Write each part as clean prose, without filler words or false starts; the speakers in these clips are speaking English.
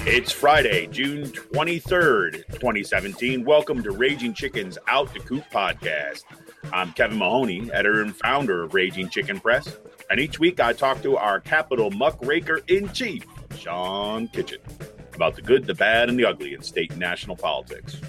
It's Friday, June 23rd, 2017. Welcome to Raging Chicken's Out the Coop podcast. I'm Kevin Mahoney, editor and founder of Raging Chicken Press. And each week I talk to our Capitol muckraker-in-chief, Sean Kitchen, about the good, the bad, and the ugly in state and national politics.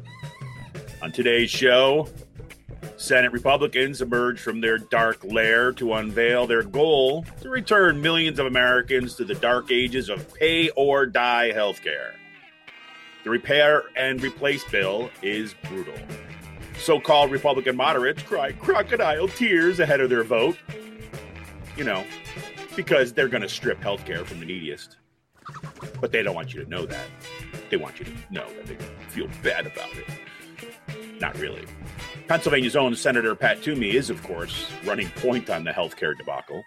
On today's show, Senate Republicans emerged from their dark lair to unveil their goal to return millions of Americans to the dark ages of pay-or-die healthcare. The repair and replace bill is brutal. So-called Republican moderates cry crocodile tears ahead of their vote. You know, because they're going to strip healthcare from the neediest. But they don't want you to know that. They want you to know that they feel bad about it. Not really. Pennsylvania's own Senator Pat Toomey is, of course, running point on the healthcare debacle.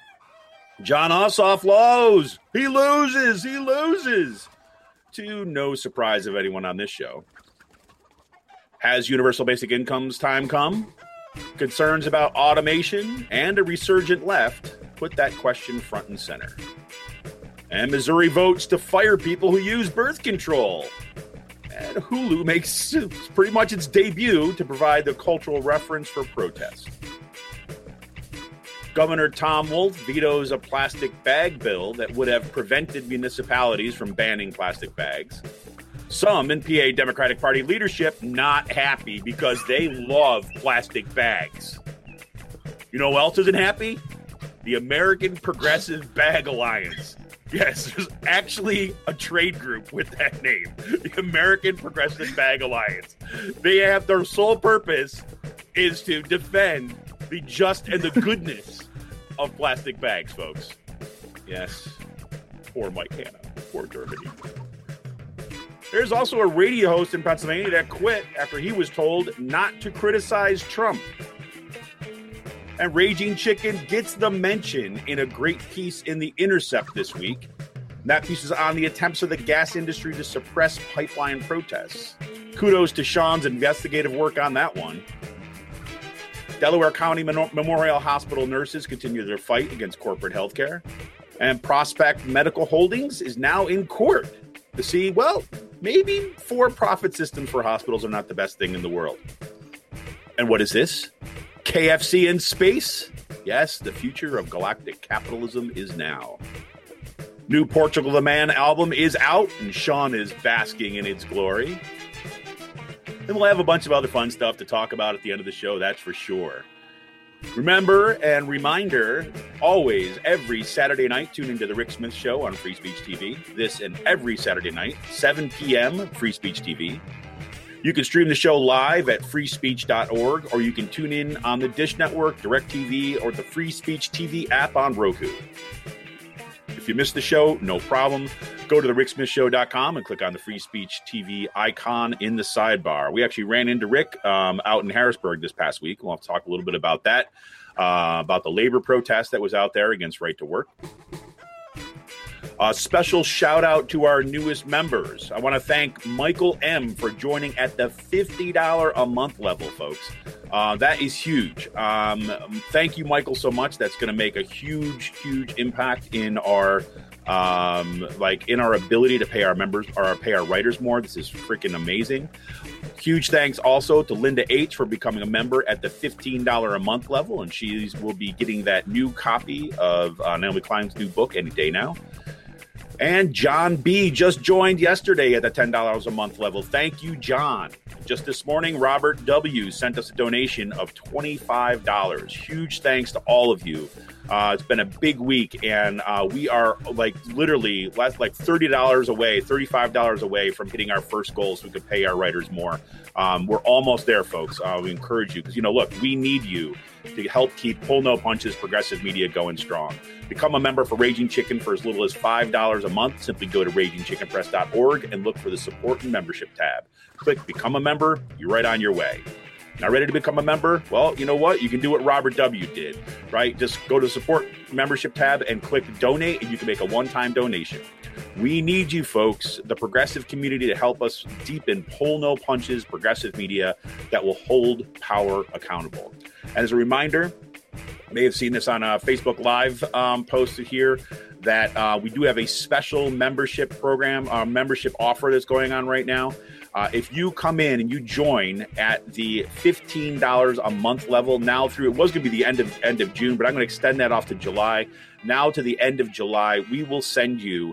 Jon Ossoff lows. He loses. To no surprise of anyone on this show. Has universal basic income's time come? Concerns about automation and a resurgent left put that question front and center. And Missouri votes to fire people who use birth control. And Hulu makes pretty much its debut to provide the cultural reference for protest. Governor Tom Wolf vetoes a plastic bag bill that would have prevented municipalities from banning plastic bags. Some in PA Democratic Party leadership not happy because they love plastic bags. You know who else isn't happy? The American Progressive Bag Alliance. Yes, there's actually a trade group with that name, the American Progressive Bag Alliance. They have their sole purpose is to defend the just and the goodness of plastic bags, folks. Yes, poor Mike Hanna, poor Germany. There's also a radio host in Pennsylvania that quit after he was told not to criticize Trump. And Raging Chicken gets the mention in a great piece in The Intercept this week. That piece is on the attempts of the gas industry to suppress pipeline protests. Kudos to Sean's investigative work on that one. Delaware County Memorial Hospital nurses continue their fight against corporate health care. And Prospect Medical Holdings is now in court to see, well, maybe for-profit systems for hospitals are not the best thing in the world. And what is this? KFC in space? Yes, the future of galactic capitalism is now. New Portugal the Man album is out, and Sean is basking in its glory. And we'll have a bunch of other fun stuff to talk about at the end of the show, that's for sure. Remember and reminder, always, every Saturday night, tune into The Rick Smith Show on Free Speech TV. This and every Saturday night, 7 p.m., Free Speech TV. You can stream the show live at freespeech.org, or you can tune in on the Dish Network, DirecTV, or the Free Speech TV app on Roku. If you missed the show, no problem. Go to thericksmithshow.com and click on the Free Speech TV icon in the sidebar. We actually ran into Rick out in Harrisburg this past week. We'll have to talk a little bit about that, about the labor protest that was out there against right to work. A special shout out to our newest members. I want to thank Michael M. for joining at the $50 a month level, folks. That is huge. Thank you, Michael, so much. That's going to make a huge impact in our in our ability to pay our members or pay our writers more. This is freaking amazing. Huge thanks also to Linda H. for becoming a member at the $15 a month level, and she will be getting that new copy of Naomi Klein's new book any day now. And John B. just joined yesterday at the $10 a month level. Thank you, John. Just this morning, Robert W. sent us a donation of $25. Huge thanks to all of you. It's been a big week, and we are literally $30 away, $35 away from hitting our first goal so we could pay our writers more. We're almost there, folks. We encourage you because, look, we need you to help keep Pull No Punches progressive media going strong. Become a member for Raging Chicken for as little as $5 a month. Simply go to ragingchickenpress.org and look for the support and membership tab. Click Become a Member. You're right on your way. Not ready to become a member? Well, you know what? You can do what Robert W. did, right? Just go to the support membership tab and click donate, and you can make a one-time donation. We need you, folks, the progressive community, to help us deepen Pull No Punches progressive media that will hold power accountable. And as a reminder, you may have seen this on a Facebook Live post here. that we do have a special membership program, membership offer that's going on right now. If you come in and you join at the $15 a month level now through, it was going to be the end of June, but I'm going to extend that off to July. Now to the end of July, we will send you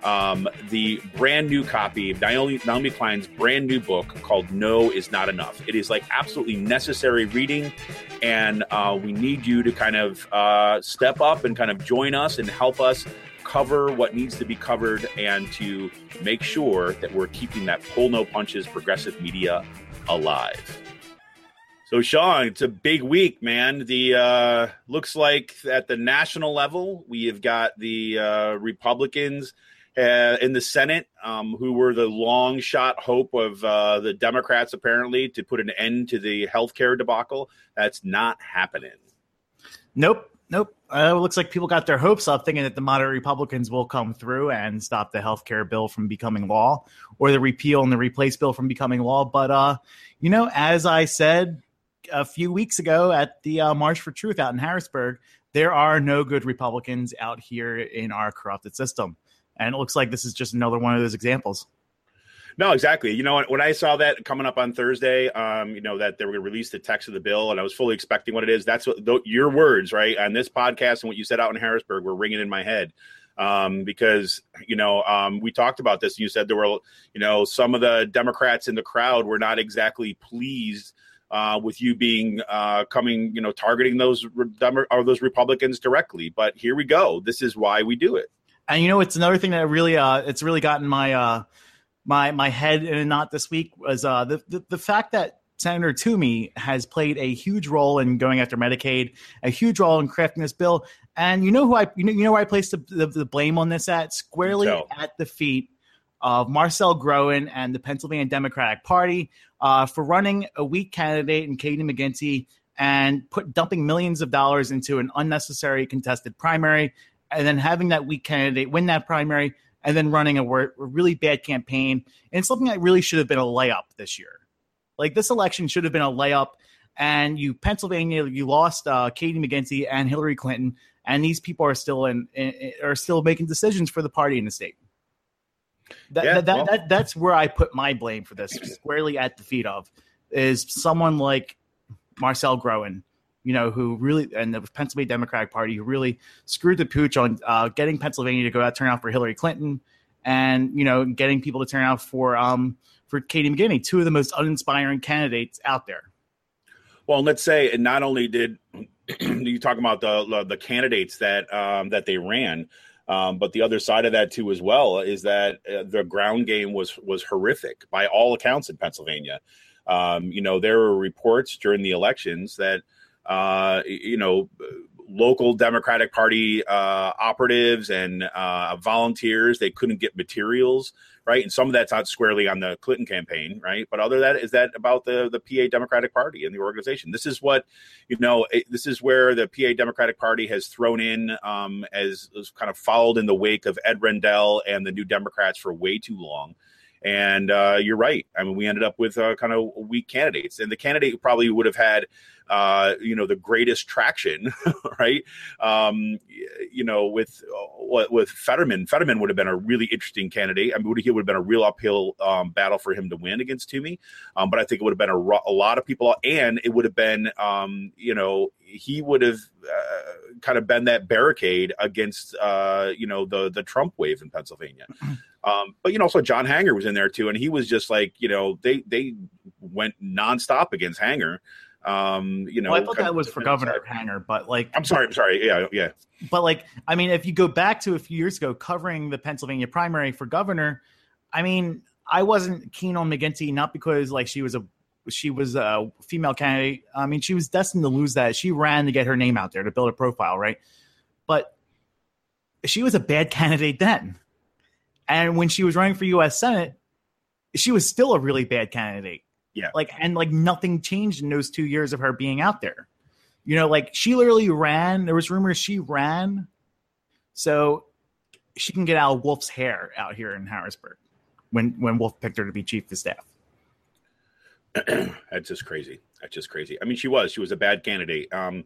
the brand new copy of Naomi Klein's brand new book called No Is Not Enough. It is like absolutely necessary reading, and we need you to kind of step up and kind of join us and help us cover what needs to be covered and to make sure that we're keeping that pull no punches progressive media alive. So, Sean, it's a big week, man. The looks like at the national level, we have got the Republicans in the Senate, who were the long shot hope of the Democrats, apparently, to put an end to the healthcare debacle. That's not happening. Nope. It looks like people got their hopes up thinking that the moderate Republicans will come through and stop the healthcare bill from becoming law or the repeal and the replace bill from becoming law. But, as I said a few weeks ago at the March for Truth out in Harrisburg, there are no good Republicans out here in our corrupted system. And it looks like this is just another one of those examples. No, exactly. You know, when I saw that coming up on Thursday, that they were going to release the text of the bill, and I was fully expecting what it is. That's what your words, right, on this podcast and what you said out in Harrisburg were ringing in my head. Because, we talked about this. And you said there were, some of the Democrats in the crowd were not exactly pleased with you being targeting those Republicans directly. But here we go. This is why we do it. And, it's another thing that really it's really gotten my my head in a knot this week was the fact that Senator Toomey has played a huge role in going after Medicaid, a huge role in crafting this bill. And where I place the blame on this at? Squarely at the feet of Marcel Groen and the Pennsylvania Democratic Party for running a weak candidate in Katie McGinty and dumping millions of dollars into an unnecessary contested primary, and then having that weak candidate win that primary, and then running a really bad campaign. And something that really should have been a layup this year. Like, this election should have been a layup, and Pennsylvania, you lost Katie McGinty and Hillary Clinton, and these people are still still making decisions for the party in the state. That's where I put my blame for this, squarely at the feet of, is someone like Marcel Groen, who really, and the Pennsylvania Democratic Party, who really screwed the pooch on getting Pennsylvania to go out turn out for Hillary Clinton, and getting people to turn out for Katie McGinty, two of the most uninspiring candidates out there. Well, let's say, and not only did you talk about the candidates that they ran, but the other side of that too as well is that the ground game was horrific by all accounts in Pennsylvania. There were reports during the elections that local Democratic Party operatives and volunteers, they couldn't get materials, right? And some of that's not squarely on the Clinton campaign, right? But other than that, is that about the PA Democratic Party and the organization. This is what, this is where the PA Democratic Party has thrown in as kind of followed in the wake of Ed Rendell and the New Democrats for way too long. And you're right. I mean, we ended up with kind of weak candidates, and the candidate who probably would have had, the greatest traction, right? With Fetterman. Fetterman would have been a really interesting candidate. I mean, it would have been a real uphill battle for him to win against Toomey. But I think it would have been a lot of people, and it would have been, he would have kind of been that barricade against, the Trump wave in Pennsylvania. But also John Hanger was in there too, and he was just like, they went nonstop against Hanger. I thought that was for Governor Hanger, but I'm sorry. Yeah. But if you go back to a few years ago covering the Pennsylvania primary for governor, I wasn't keen on McGinty, not because she was a female candidate. I mean, she was destined to lose that. She ran to get her name out there to build a profile, right? But she was a bad candidate then. And when she was running for U.S. Senate, she was still a really bad candidate. Yeah. Nothing changed in those 2 years of her being out there. She literally ran. There was rumors she ran so she can get out of Wolf's hair out here in Harrisburg when Wolf picked her to be chief of staff. That's just crazy. I mean, she was a bad candidate.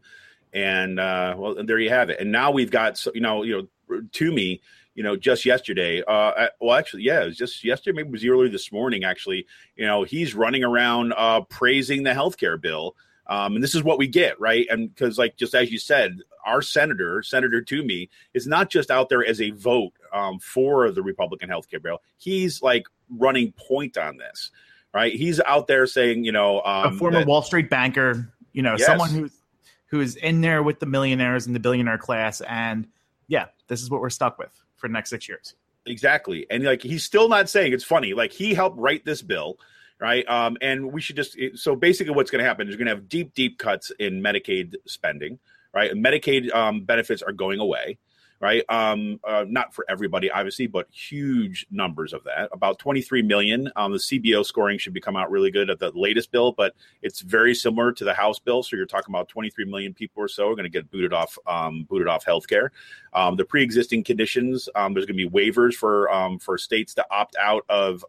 And well, there you have it. And now we've got, Toomey, just yesterday. Well, actually, yeah, it was just yesterday. Maybe it was earlier this morning. Actually, he's running around praising the healthcare bill. And this is what we get, right? And because, like, just as you said, our Senator Toomey, is not just out there as a vote for the Republican healthcare bill. He's like running point on this, right? He's out there saying, a former Wall Street banker, Yes. someone who's in there with the millionaires and the billionaire class. And yeah, this is what we're stuck with for the next 6 years. Exactly. And like, he's still not saying, it's funny, like he helped write this bill. Right. And we should so basically what's going to happen is you're going to have deep cuts in Medicaid spending. Right. And Medicaid benefits are going away. Right. Not for everybody, obviously, but huge numbers of that. About 23 million. The CBO scoring should be come out really good at the latest bill, but it's very similar to the House bill. So you're talking about 23 million people or so are going to get booted off healthcare. The pre-existing conditions, there's going to be waivers for states to opt out of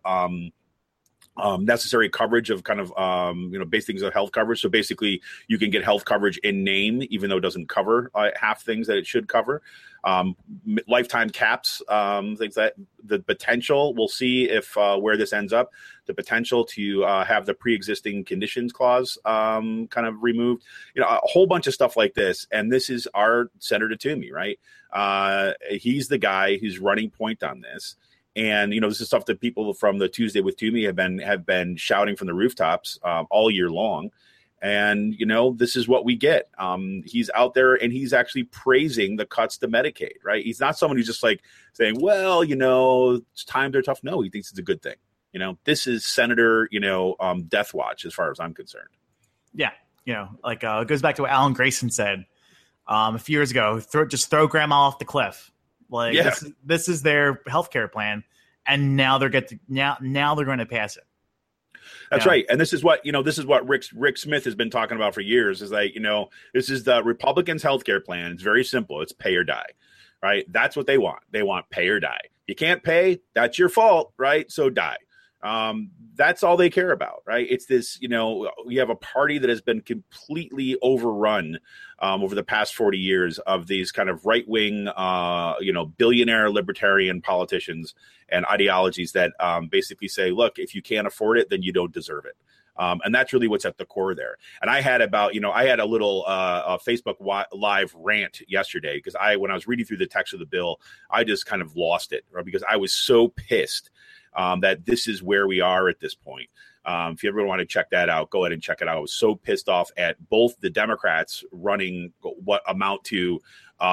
necessary coverage of kind of, basic things of health coverage. So basically you can get health coverage in name, even though it doesn't cover half things that it should cover. Lifetime caps, things that the potential, we'll see if where this ends up, the potential to have the pre-existing conditions clause kind of removed, a whole bunch of stuff like this. And this is our Senator Toomey, right? He's the guy who's running point on this. And, this is stuff that people from the Tuesday with Toomey have been shouting from the rooftops all year long. And, this is what we get. He's out there and he's actually praising the cuts to Medicaid, right? He's not someone who's just like saying, well, times are tough. No, he thinks it's a good thing. This is Senator, Death Watch as far as I'm concerned. Yeah. It goes back to what Alan Grayson said a few years ago, just throw grandma off the cliff. Like, yeah. This is their healthcare plan, and now they're now they're going to pass it. That's right, and this is what Rick Smith has been talking about for years. Is like this is the Republicans' healthcare plan. It's very simple. It's pay or die, right? That's what they want. They want pay or die. You can't pay, that's your fault, right? So die. That's all they care about, right? It's this, we have a party that has been completely overrun over the past 40 years of these kind of right-wing, billionaire libertarian politicians and ideologies that basically say, look, if you can't afford it, then you don't deserve it. And that's really what's at the core there. And I had a little Facebook live rant yesterday because when I was reading through the text of the bill, I just kind of lost it, right? Because I was so pissed that this is where we are at this point. If you ever want to check that out, go ahead and check it out. I was so pissed off at both the Democrats running what amount to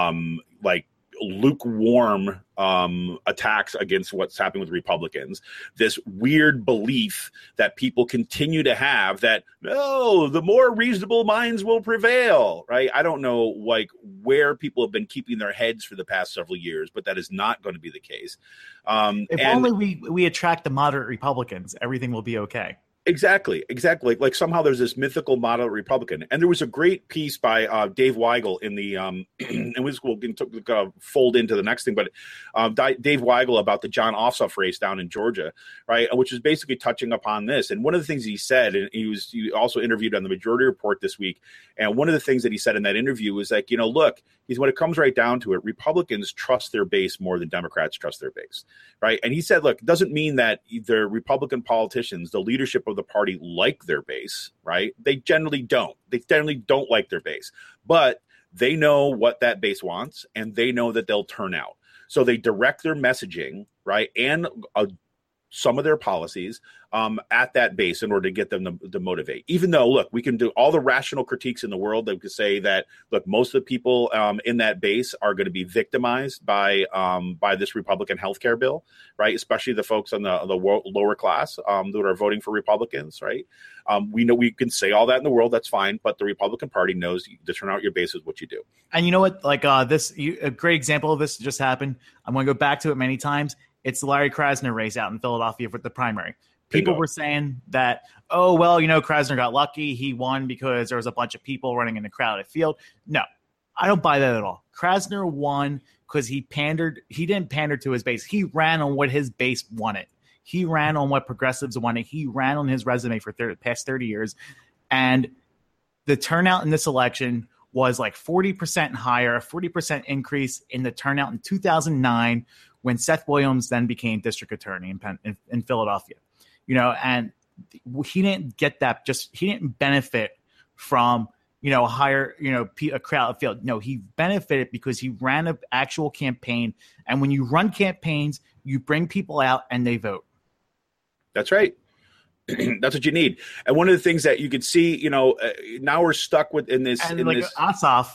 lukewarm attacks against what's happening with Republicans. This weird belief that people continue to have that, no, the more reasonable minds will prevail, right? I don't know where people have been keeping their heads for the past several years, but that is not going to be the case. If only we attract the moderate Republicans, everything will be okay. Exactly. Like somehow there's this mythical moderate Republican. And there was a great piece by Dave Weigel in the and we'll fold into the next thing, but Dave Weigel about the John Ossoff race down in Georgia, right, which is basically touching upon this. And one of the things he said, and he also interviewed on the Majority Report this week, and one of the things that he said in that interview was like, look, when it comes right down to it, Republicans trust their base more than Democrats trust their base, right? And he said, look, it doesn't mean that the Republican politicians, the leadership of the party, like their base, right? They generally don't. They generally don't like their base, but they know what that base wants, and they know that they'll turn out. So they direct their messaging, right, and some of their policies at that base in order to get them to motivate. Even though, look, we can do all the rational critiques in the world that we could say that, look, most of the people in that base are going to be victimized by this Republican healthcare bill, right? Especially the folks on the lower class that are voting for Republicans, right? We know we can say all that in the world. That's fine. But the Republican Party knows to turn out your base is what you do. And you know what? Like a great example of this just happened. I'm going to go back to it many times. It's the Larry Krasner race out in Philadelphia for the primary. People were saying that, oh, well, Krasner got lucky. He won because there was a bunch of people running in a crowded field. No, I don't buy that at all. Krasner won because he pandered. He didn't pander to his base. He ran on what his base wanted. He ran on what progressives wanted. He ran on his resume for past 30 years. And the turnout in this election was like 40% higher, a 40% increase in the turnout in 2009 when Seth Williams then became district attorney in Philadelphia. And he didn't get that. He didn't benefit from a higher a crowd field. No, he benefited because he ran an actual campaign, and when you run campaigns, you bring people out and they vote. That's right. That's what you need. And one of the things that you could see, now we're stuck with in this. And Ossoff,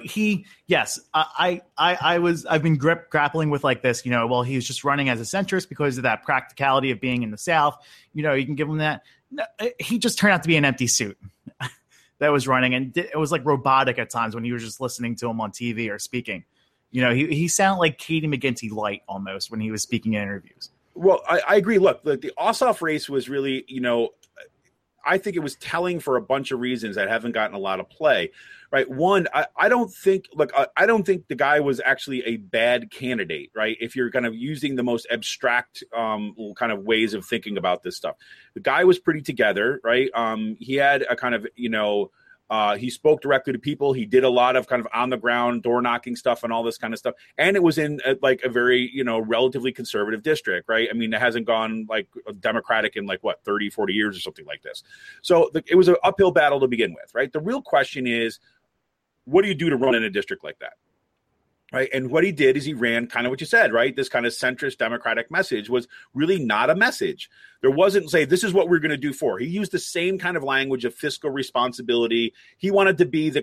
I've been grappling with like this, well, he's just running as a centrist because of that practicality of being in the South. You can give him that. No, he just turned out to be an empty suit that was running. And it was like robotic at times when you were just listening to him on TV or speaking. He sounded like Katie McGinty light almost when he was speaking in interviews. Well, I agree. Look, the Ossoff race was really, I think it was telling for a bunch of reasons that haven't gotten a lot of play, right? One, I don't think the guy was actually a bad candidate, right? If you're kind of using the most abstract kind of ways of thinking about this stuff, the guy was pretty together, right? He had a kind of, he spoke directly to people. He did a lot of kind of on the ground door knocking stuff and all this kind of stuff. And it was in like a very, relatively conservative district, right? I mean, it hasn't gone like Democratic in 30, 40 years or something like this. So it was an uphill battle to begin with, right? The real question is, what do you do to run in a district like that? Right. And what he did is he ran kind of what you said, right? This kind of centrist Democratic message was really not a message. There wasn't say, this is what we're going to do for. He used the same kind of language of fiscal responsibility. He wanted to be the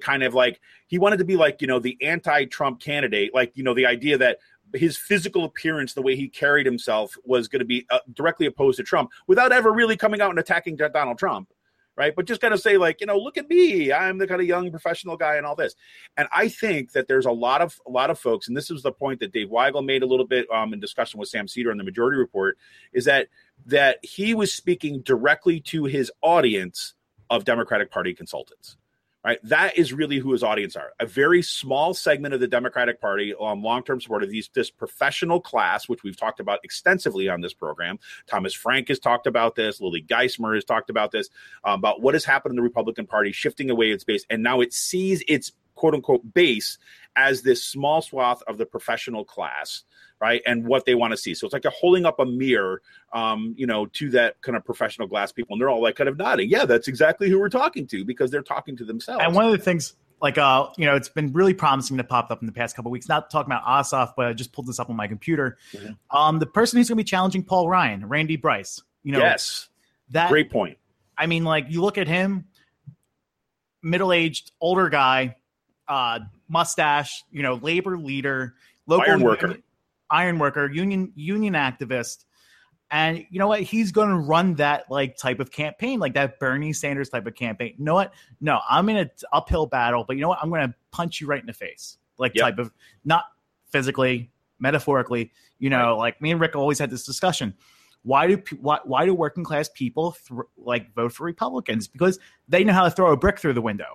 anti-Trump candidate, the idea that his physical appearance, the way he carried himself was going to be directly opposed to Trump without ever really coming out and attacking Donald Trump. Right. But just kind of say look at me. I'm the kind of young professional guy and all this. And I think that there's a lot of folks. And this was the point that Dave Weigel made a little bit in discussion with Sam Seder on the Majority Report, is that he was speaking directly to his audience of Democratic Party consultants. Right. That is really who his audience are. A very small segment of the Democratic Party, long-term support of this professional class, which we've talked about extensively on this program. Thomas Frank has talked about this. Lily Geismer has talked about this, about what has happened in the Republican Party, shifting away its base. And now it sees its quote unquote base as this small swath of the professional class. Right. And what they want to see. So it's like they're holding up a mirror, to that kind of professional glass people. And they're all kind of nodding. Yeah, that's exactly who we're talking to, because they're talking to themselves. And one of the things it's been really promising to pop up in the past couple of weeks, not talking about Ossoff, but I just pulled this up on my computer. Mm-hmm. The person who's going to be challenging Paul Ryan, Randy Bryce. Yes. Great point. I mean, you look at him, middle-aged, older guy, mustache, labor leader, local iron worker, union activist. And you know what? He's going to run that type of campaign, like that Bernie Sanders type of campaign. You know what? No, I'm in an uphill battle, but you know what? I'm going to punch you right in the face. Type of, not physically, metaphorically, like me and Rick always had this discussion. Why do working class people vote for Republicans? Because they know how to throw a brick through the window.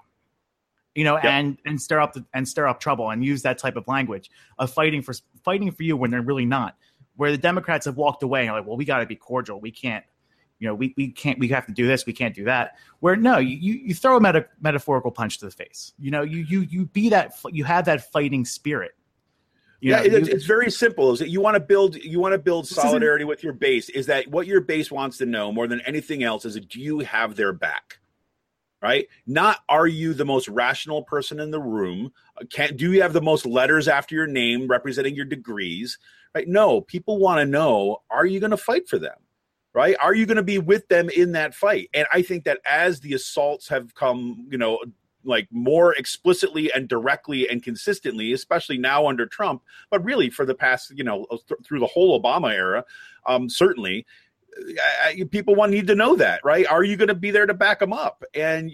And stir up trouble and use that type of language of fighting for you when they're really not. Where the Democrats have walked away and are like, well, we got to be cordial. We can't, we have to do this. We can't do that. Where no, you throw a metaphorical punch to the face. You be that. You have that fighting spirit. It's very simple. Is that you want to build solidarity with your base? Is that what your base wants to know more than anything else? Is that do you have their back? Right? Not are you the most rational person in the room? Do you have the most letters after your name representing your degrees? Right? No, people want to know, are you going to fight for them? Right? Are you going to be with them in that fight? And I think that as the assaults have come, more explicitly and directly and consistently, especially now under Trump, but really for the past, through the whole Obama era, certainly, people need to know that, right? Are you going to be there to back them up? And,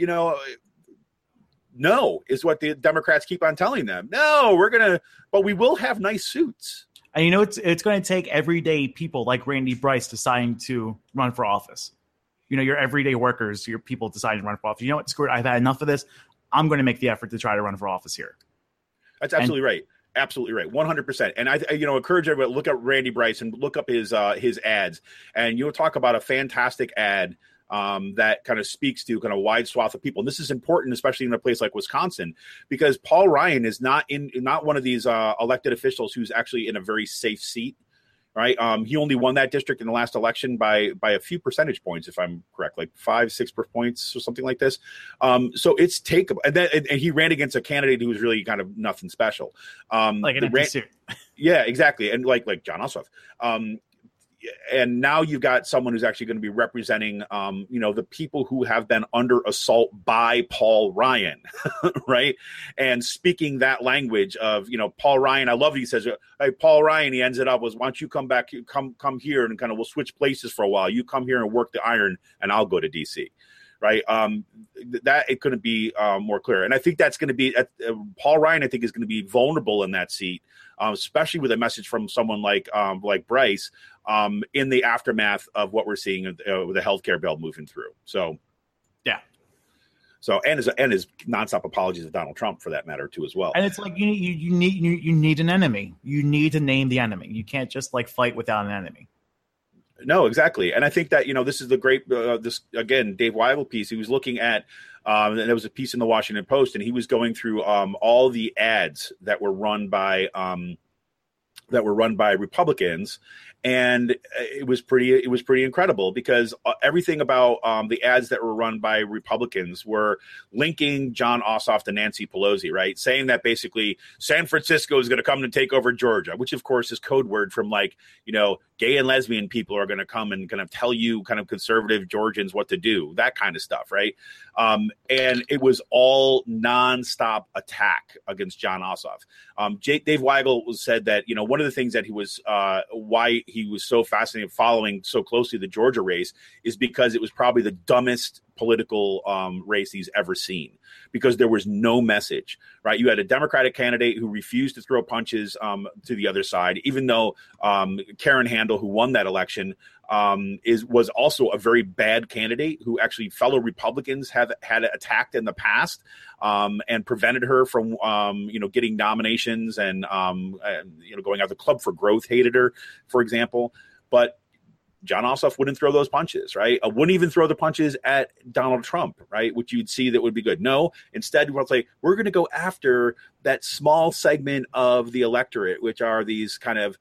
no, is what the Democrats keep on telling them. No, but we will have nice suits. And, it's going to take everyday people like Randy Bryce deciding to run for office. Your everyday workers, your people deciding to run for office. You know what, screw it, I've had enough of this. I'm going to make the effort to try to run for office here. That's absolutely right. Absolutely right. 100%. And I encourage everybody to look at Randy Bryce and look up his ads, and you'll talk about a fantastic ad that kind of speaks to kind of wide swath of people. And this is important, especially in a place like Wisconsin, because Paul Ryan is not one of these elected officials who's actually in a very safe seat. Right. He only won that district in the last election by a few percentage points, if I'm correct, like 5-6 points or something like this. So it's takeable. And he ran against a candidate who was really kind of nothing special. Like an empty suit. Yeah, exactly. And like John Ossoff. And now you've got someone who's actually going to be representing, the people who have been under assault by Paul Ryan, right? And speaking that language of, Paul Ryan. I love it. He says, "Hey, Paul Ryan." He ends it up was, "Why don't you come back? Come here, and kind of we'll switch places for a while. You come here and work the iron, and I'll go to DC." Right. That it couldn't be more clear. And I think that's going to be Paul Ryan. I think is going to be vulnerable in that seat, especially with a message from someone like Bryce in the aftermath of what we're seeing with the healthcare bill moving through. So, yeah. So and his nonstop apologies to Donald Trump for that matter too as well. And it's like you need an enemy. You need to name the enemy. You can't just fight without an enemy. No, exactly. And I think that, this is the great, this, again, Dave Weigel piece. He was looking at, and there was a piece in the Washington Post, and he was going through all the ads that were run by Republicans. And it was pretty incredible because everything about the ads that were run by Republicans were linking Jon Ossoff to Nancy Pelosi, right? Saying that basically San Francisco is going to come to take over Georgia, which of course is code word from gay and lesbian people are going to come and kind of tell you kind of conservative Georgians what to do, that kind of stuff, right? And it was all nonstop attack against Jon Ossoff. Dave Weigel said that, one of the things that he was why he was so fascinated following so closely the Georgia race is because it was probably the dumbest political race he's ever seen, because there was no message, right? You had a Democratic candidate who refused to throw punches to the other side, even though Karen Handel, who won that election, was also a very bad candidate who actually fellow Republicans had attacked in the past and prevented her from getting nominations and going out. The Club for Growth hated her, for example. But Jon Ossoff wouldn't throw those punches, right? Wouldn't even throw the punches at Donald Trump, right? Which you'd see that would be good. No, instead, we're going to go after that small segment of the electorate, which are these kind of,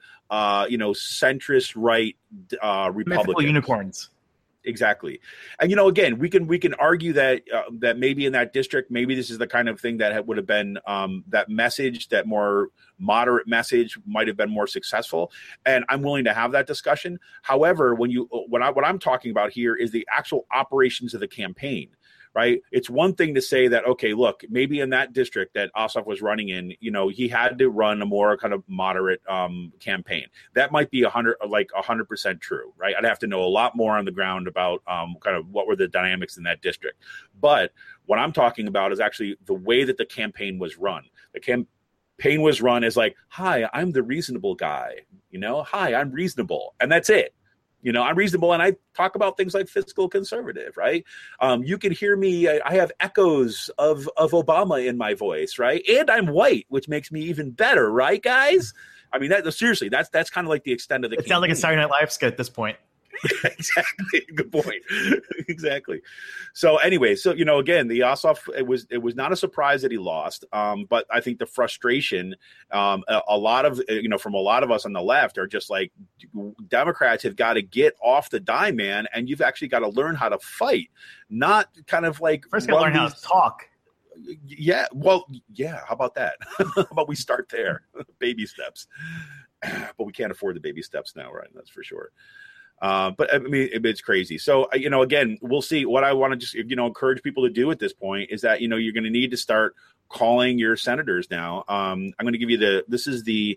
centrist right Republicans. Mythical unicorns. Exactly. And, again, we can argue that that maybe in that district, maybe this is the kind of thing that would have been that message, that more moderate message might have been more successful. And I'm willing to have that discussion. However, what I'm talking about here is the actual operations of the campaign. Right. It's one thing to say that, OK, look, maybe in that district that Ossoff was running in, he had to run a more kind of moderate campaign. That might be 100% true. Right. I'd have to know a lot more on the ground about kind of what were the dynamics in that district. But what I'm talking about is actually the way that the campaign was run. The campaign was run as hi, I'm the reasonable guy. Hi, I'm reasonable. And that's it. I'm reasonable, and I talk about things like fiscal conservative, right? You can hear me. I have echoes of Obama in my voice, right? And I'm white, which makes me even better, right, guys? I mean, seriously, that's kind of like the extent of the. It sounds like a Saturday Night Live skit at this point. Exactly. Good point. Exactly. So anyway, again, the Ossoff, it was not a surprise that he lost. But I think the frustration, a lot of, from a lot of us on the left are just like, Democrats have got to get off the dime, man. And you've actually got to learn how to fight, not kind of first got to learn how to talk. Yeah. Well, yeah. How about that? How about we start there? Baby steps. But we can't afford the baby steps now, right? That's for sure. But I mean, it's crazy. So, again, we'll see. What I want to just, encourage people to do at this point is that, you're going to need to start calling your senators now. I'm going to give you this is the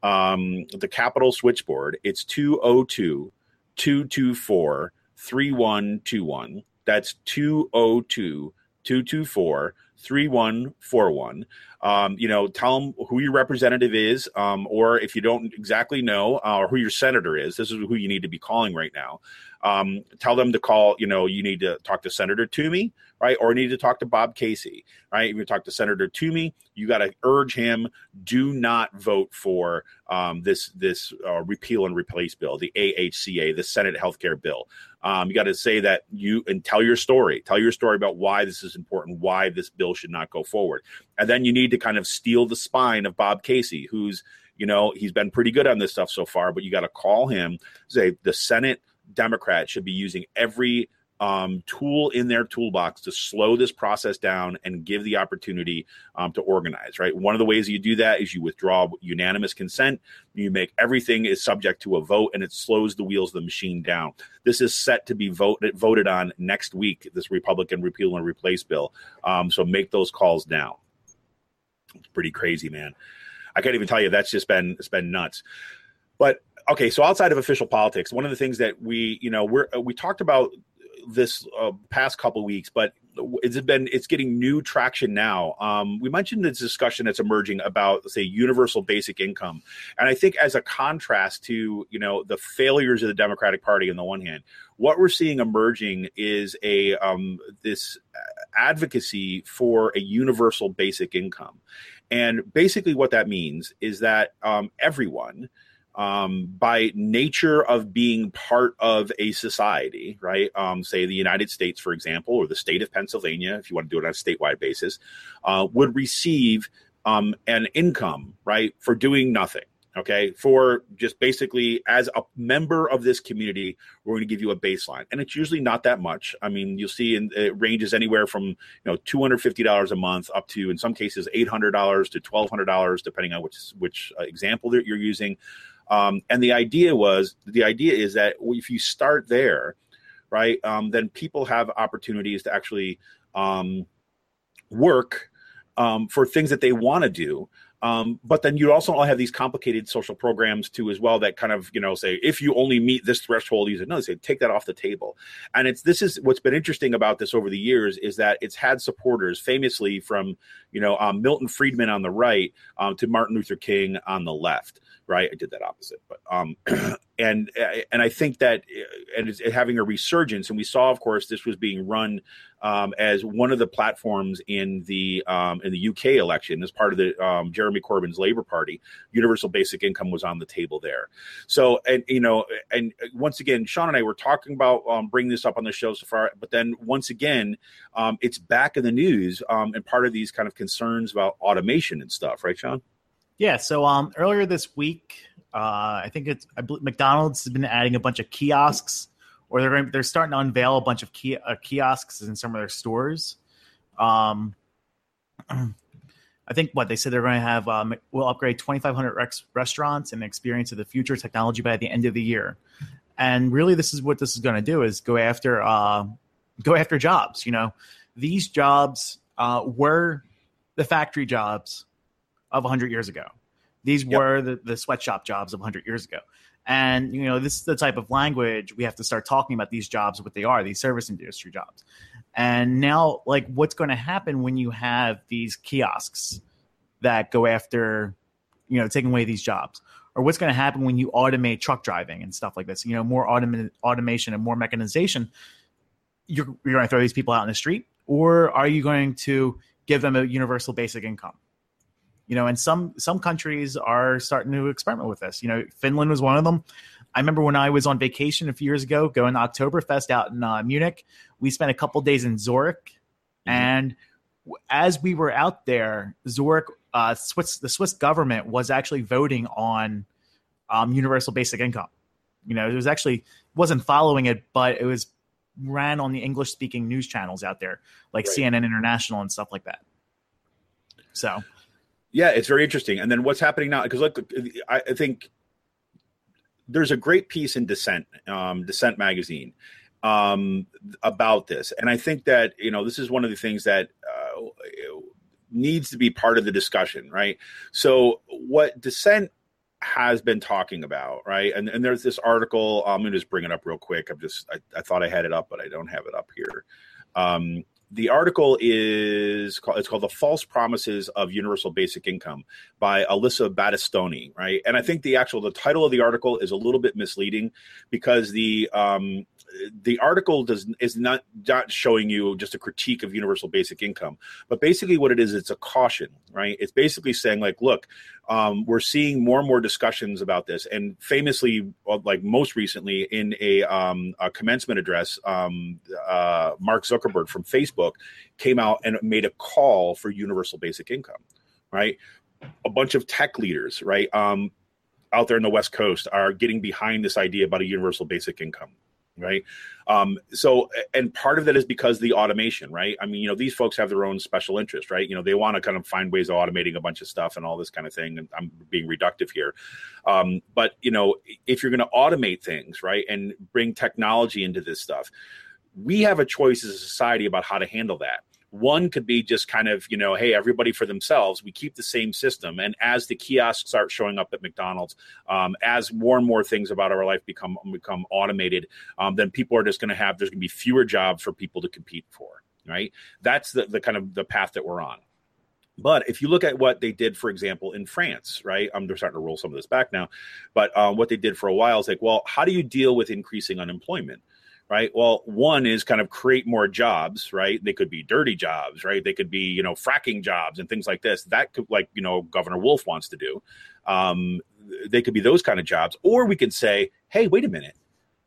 Capitol switchboard. It's 202-224-3121. That's 202-224-3121. 3141. Tell them who your representative is, or if you don't exactly know, or who your senator is. This is who you need to be calling right now. Tell them to call, you need to talk to Senator Toomey, right? Or you need to talk to Bob Casey, right? If you talk to Senator Toomey, you got to urge him, do not vote for this repeal and replace bill, the AHCA, the Senate healthcare bill. You got to say that and tell your story about why this is important, why this bill should not go forward. And then you need to kind of steel the spine of Bob Casey, who's, he's been pretty good on this stuff so far, but you got to call him, say the Senate Democrats should be using every tool in their toolbox to slow this process down and give the opportunity to organize, right? One of the ways you do that is you withdraw unanimous consent. You make everything is subject to a vote, and it slows the wheels of the machine down. This is set to be voted on next week, this Republican repeal and replace bill. So make those calls now. It's pretty crazy, man. I can't even tell you, it's been nuts. But okay, so outside of official politics, one of the things that we talked about this past couple of weeks, but it's getting new traction now. We mentioned this discussion that's emerging about, say, universal basic income, and I think as a contrast to the failures of the Democratic Party on the one hand, what we're seeing emerging is this advocacy for a universal basic income, and basically what that means is that everyone, by nature of being part of a society, right? Say the United States, for example, or the state of Pennsylvania, if you want to do it on a statewide basis, would receive an income, right, for doing nothing. Okay, for just basically as a member of this community, we're going to give you a baseline, and it's usually not that much. I mean, you'll see it ranges anywhere from $250 a month up to, in some cases, $800 to $1,200, depending on which example that you're using. And the idea is that if you start there, right, then people have opportunities to actually work for things that they want to do. But then you also have these complicated social programs too, as well, that kind of, say, if you only meet this threshold, they say, take that off the table. And this is what's been interesting about this over the years, is that it's had supporters famously from, Milton Friedman on the right to Martin Luther King on the left. Right. I did that opposite. But and I think that and it's having a resurgence. And we saw, of course, this was being run as one of the platforms in the UK election as part of the Jeremy Corbyn's Labour Party. Universal basic income was on the table there. So and once again, Sean and I were talking about bringing this up on the show so far. But then once again, it's back in the news and part of these kind of concerns about automation and stuff. Right, Sean? Yeah, so earlier this week, I believe McDonald's has been adding a bunch of kiosks, or they're starting to unveil a bunch of kiosks in some of their stores. I think they said they're going to have will upgrade 2,500 restaurants and experience of the future technology by the end of the year. And really, this is what this is going to do: is go after jobs. These jobs were the factory jobs of 100 years ago. These were the sweatshop jobs of 100 years ago. And, this is the type of language we have to start talking about these jobs, what they are, these service industry jobs. And now, what's going to happen when you have these kiosks that go after, taking away these jobs? Or what's going to happen when you automate truck driving and stuff like this? More automation and more mechanization. You're going to throw these people out in the street? Or are you going to give them a universal basic income? And some countries are starting to experiment with this. Finland was one of them. I remember when I was on vacation a few years ago, going to Oktoberfest out in Munich, we spent a couple days in Zurich. Mm-hmm. And as we were out there, Zurich, the Swiss government was actually voting on universal basic income. It wasn't following it, but it was ran on the English speaking news channels out there, like right. CNN International and stuff like that. So. Yeah, it's very interesting. And then what's happening now? Because look, I think there's a great piece in Dissent magazine about this, and I think that this is one of the things that needs to be part of the discussion, right? So what Dissent has been talking about, right? And there's this article. I'm going to just bring it up real quick. I thought I had it up, but I don't have it up here. The article it's called "The False Promises of Universal Basic Income" by Alyssa Battistoni, right? And I think the title of the article is a little bit misleading because the article is not showing you just a critique of universal basic income, but basically what it is, it's a caution, right? It's basically saying like, look, we're seeing more and more discussions about this, and famously, like most recently, in a commencement address, Mark Zuckerberg from Facebook came out and made a call for universal basic income, right? A bunch of tech leaders, right, out there in the West Coast are getting behind this idea about a universal basic income. Right. So, and part of that is because of the automation, right? I mean, these folks have their own special interest, right? They want to kind of find ways of automating a bunch of stuff and all this kind of thing. And I'm being reductive here. But, if you're going to automate things, right, and bring technology into this stuff, we have a choice as a society about how to handle that. One could be just kind of, hey, everybody for themselves. We keep the same system. And as the kiosks start showing up at McDonald's, as more and more things about our life become automated, then people are just going to there's going to be fewer jobs for people to compete for, right? That's the kind of the path that we're on. But if you look at what they did, for example, in France, right? They're starting to roll some of this back now. But what they did for a while is like, well, how do you deal with increasing unemployment? Right. Well, one is kind of create more jobs, right? They could be dirty jobs, right? They could be, fracking jobs and things like this. That could, like, Governor Wolf wants to do. They could be those kind of jobs. Or we could say, hey, wait a minute.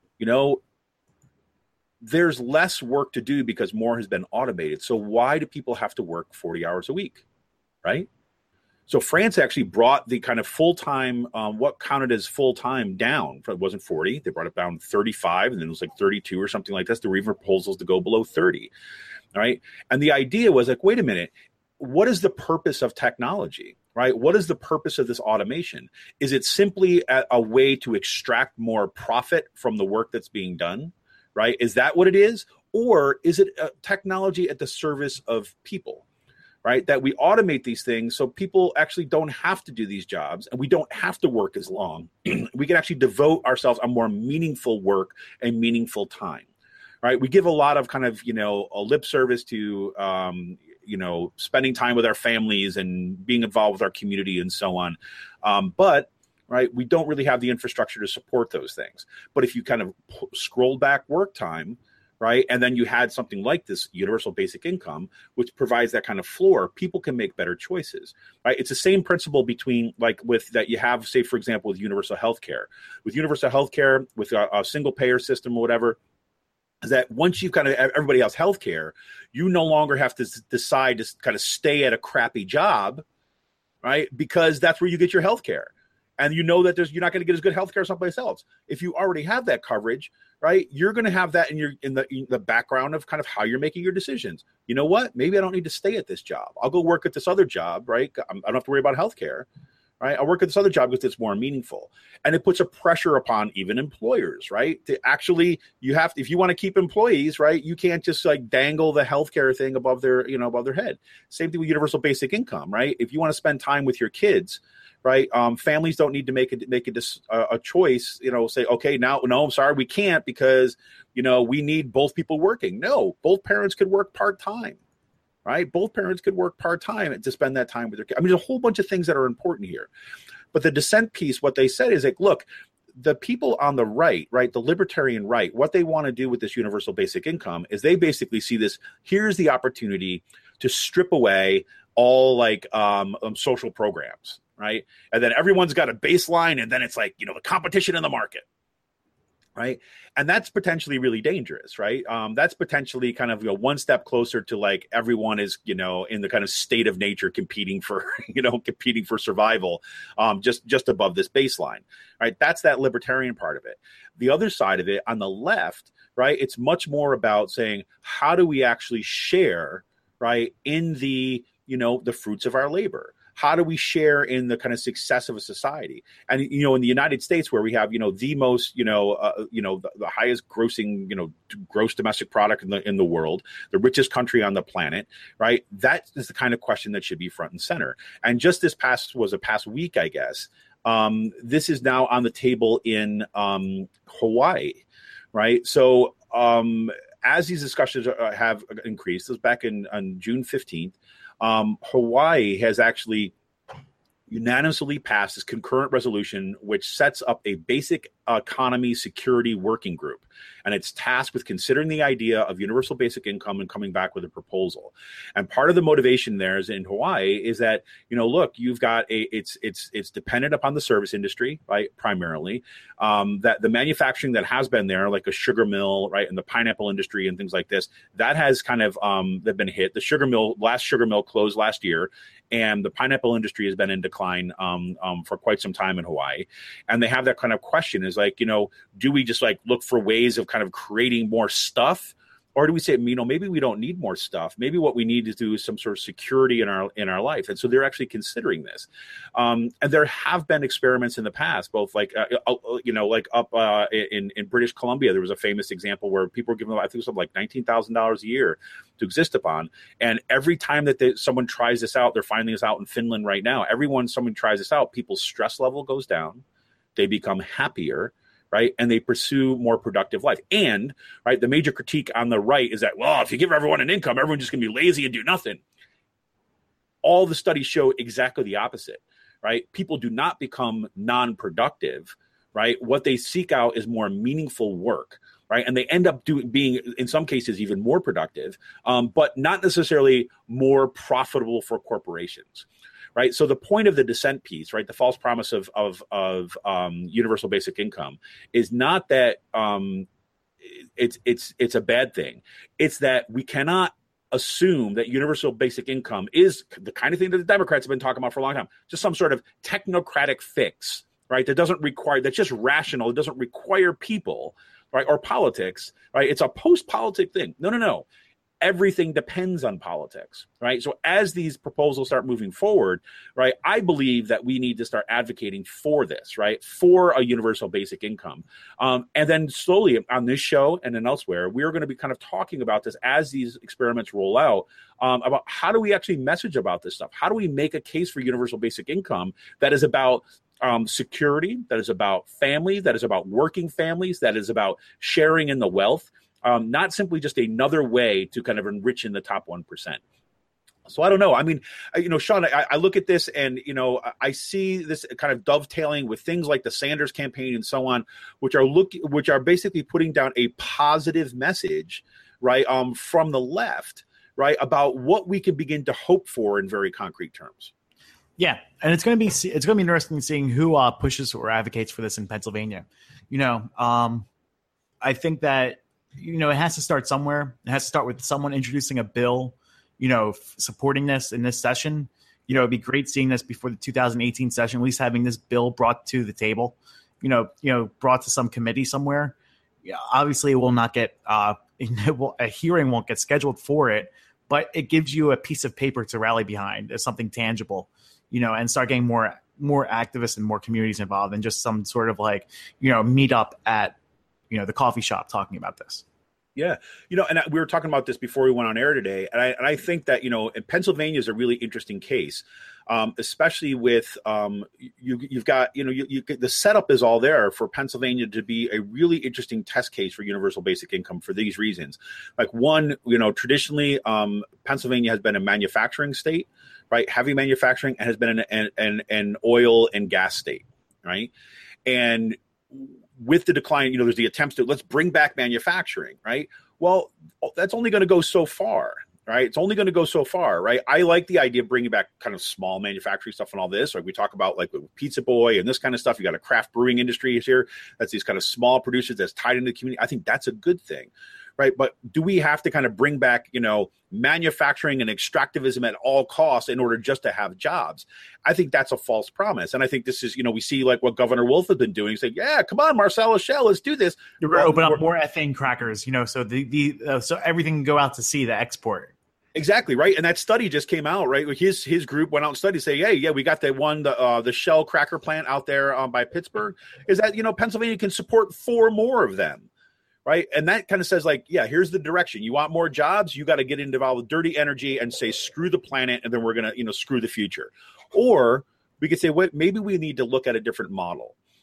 There's less work to do because more has been automated. So why do people have to work 40 hours a week? Right. So France actually brought the kind of full-time, what counted as full-time down. It wasn't 40. They brought it down 35, and then it was like 32 or something like this. There were even proposals to go below 30. All right. And the idea was like, wait a minute, what is the purpose of technology? Right? What is the purpose of this automation? Is it simply a way to extract more profit from the work that's being done? Right? Is that what it is? Or is it technology at the service of people? Right, that we automate these things so people actually don't have to do these jobs and we don't have to work as long. We can actually devote ourselves on more meaningful work and meaningful time. Right, we give a lot of kind of a lip service to spending time with our families and being involved with our community and so on, but right, we don't really have the infrastructure to support those things. But if you kind of scroll back work time, right, and then you had something like this universal basic income, which provides that kind of floor, people can make better choices, right? It's the same principle between that you have, say, for example, with universal healthcare. With universal healthcare, with a single payer system or whatever, is that once you've kind of everybody else healthcare, you no longer have to decide to kind of stay at a crappy job, right? Because that's where you get your healthcare. And you're not going to get as good healthcare someplace else. If you already have that coverage, right, you're going to have that in the background of kind of how you're making your decisions. You know what? Maybe I don't need to stay at this job. I'll go work at this other job, right? I don't have to worry about healthcare, right? I'll work at this other job because it's more meaningful. And it puts a pressure upon even employers, right? To actually, if you want to keep employees, right, you can't just like dangle the healthcare thing above their head. Same thing with universal basic income, right? If you want to spend time with your kids, right? Families don't need to make a choice, say, okay, no, I'm sorry, we can't because, we need both people working. No, both parents could work part-time, right? Both parents could work part-time to spend that time with their kids. I mean, there's a whole bunch of things that are important here. But the dissent piece, what they said is like, look, the people on the right, the libertarian right, what they want to do with this universal basic income is they basically see this, here's the opportunity to strip away all social programs. Right. And then everyone's got a baseline and then it's like, the competition in the market. Right. And that's potentially really dangerous. Right. That's potentially kind of one step closer to like everyone is, in the kind of state of nature competing for survival, just above this baseline. Right. That's that libertarian part of it. The other side of it on the left. Right. It's much more about saying, how do we actually share, right, in the fruits of our labor? How do we share in the kind of success of a society? And, in the United States, where we have, the most, the highest grossing, gross domestic product in the world, the richest country on the planet, right? That is the kind of question that should be front and center. And just this past week, I guess, this is now on the table in Hawaii, right? So as these discussions have increased, this was back on June 15th, Hawaii has actually unanimously passed this concurrent resolution, which sets up a basic economy security working group. And it's tasked with considering the idea of universal basic income and coming back with a proposal. And part of the motivation there is in Hawaii is that, look, you've got it's dependent upon the service industry, right? Primarily, that the manufacturing that has been there, like a sugar mill, right? And the pineapple industry and things like this, that has kind of, they've been hit. The last sugar mill closed last year, and the pineapple industry has been in decline for quite some time in Hawaii. And they have that kind of question is like, do we just like look for ways of kind of creating more stuff? Or do we say, maybe we don't need more stuff. Maybe what we need to do is some sort of security in our life. And so they're actually considering this. And there have been experiments in the past, both like, like up in British Columbia, there was a famous example where people were given, I think it was something like $19,000 a year to exist upon. And every time that someone tries this out, they're finding this out in Finland right now. Someone tries this out, people's stress level goes down. They become happier. Right. And they pursue more productive life. And right, the major critique on the right is that, well, if you give everyone an income, everyone's just going to be lazy and do nothing. All the studies show exactly the opposite. Right. People do not become non-productive. Right. What they seek out is more meaningful work. Right. And they end up being, in some cases, even more productive, but not necessarily more profitable for corporations. Right. So the point of the dissent piece, right, the false promise of universal basic income is not that it's a bad thing. It's that we cannot assume that universal basic income is the kind of thing that the Democrats have been talking about for a long time, just some sort of technocratic fix, right, that's just rational. It doesn't require people, right, or politics, right. It's a post-politic thing. No. Everything depends on politics, right? So as these proposals start moving forward, right, I believe that we need to start advocating for this, right, for a universal basic income. And then slowly on this show and then elsewhere, we're going to be kind of talking about this as these experiments roll out, about how do we actually message about this stuff? How do we make a case for universal basic income that is about security, that is about family, that is about working families, that is about sharing in the wealth, not simply just another way to kind of enrich in the top 1%. So I don't know. I mean, Sean, I look at this and, I see this kind of dovetailing with things like the Sanders campaign and so on, which are basically putting down a positive message, right, from the left, right, about what we can begin to hope for in very concrete terms. Yeah, and it's going to be interesting seeing who pushes or advocates for this in Pennsylvania. I think that it has to start somewhere. It has to start with someone introducing a bill, supporting this in this session. It'd be great seeing this before the 2018 session, at least having this bill brought to the table, brought to some committee somewhere. Yeah, obviously, it will not get a hearing won't get scheduled for it, but it gives you a piece of paper to rally behind as something tangible, and start getting more activists and more communities involved than just some sort of meet up at the coffee shop talking about this. Yeah. And we were talking about this before we went on air today. And I think that, Pennsylvania is a really interesting case, especially with you've got, the setup is all there for Pennsylvania to be a really interesting test case for universal basic income for these reasons. Like one, traditionally, Pennsylvania has been a manufacturing state, right? Heavy manufacturing, and has been an oil and gas state, right? And with the decline, there's the attempts to let's bring back manufacturing, right? Well, that's only going to go so far, right? It's only going to go so far, right? I like the idea of bringing back kind of small manufacturing stuff and all this. Like we talk about like with Pizza Boy and this kind of stuff. You got a craft brewing industry here. That's these kind of small producers that's tied into the community. I think that's a good thing, right? But do we have to kind of bring back, manufacturing and extractivism at all costs in order just to have jobs? I think that's a false promise. And I think this is, we see like what Governor Wolf has been doing, saying, yeah, come on, Marcel Shell, let's do this. You're going to open up more ethane crackers, so so everything can go out to sea, the export. Exactly, right. And that study just came out, right? His group went out and studied, say, hey, yeah, we got the Shell cracker plant out there by Pittsburgh. Is that, Pennsylvania can support 4 more of them. Right. And that kind of says like, yeah, here's the direction. You want more jobs. You got to get into all the dirty energy and say, screw the planet. And then we're going to, screw the future. Or we could say, maybe we need to look at a different model.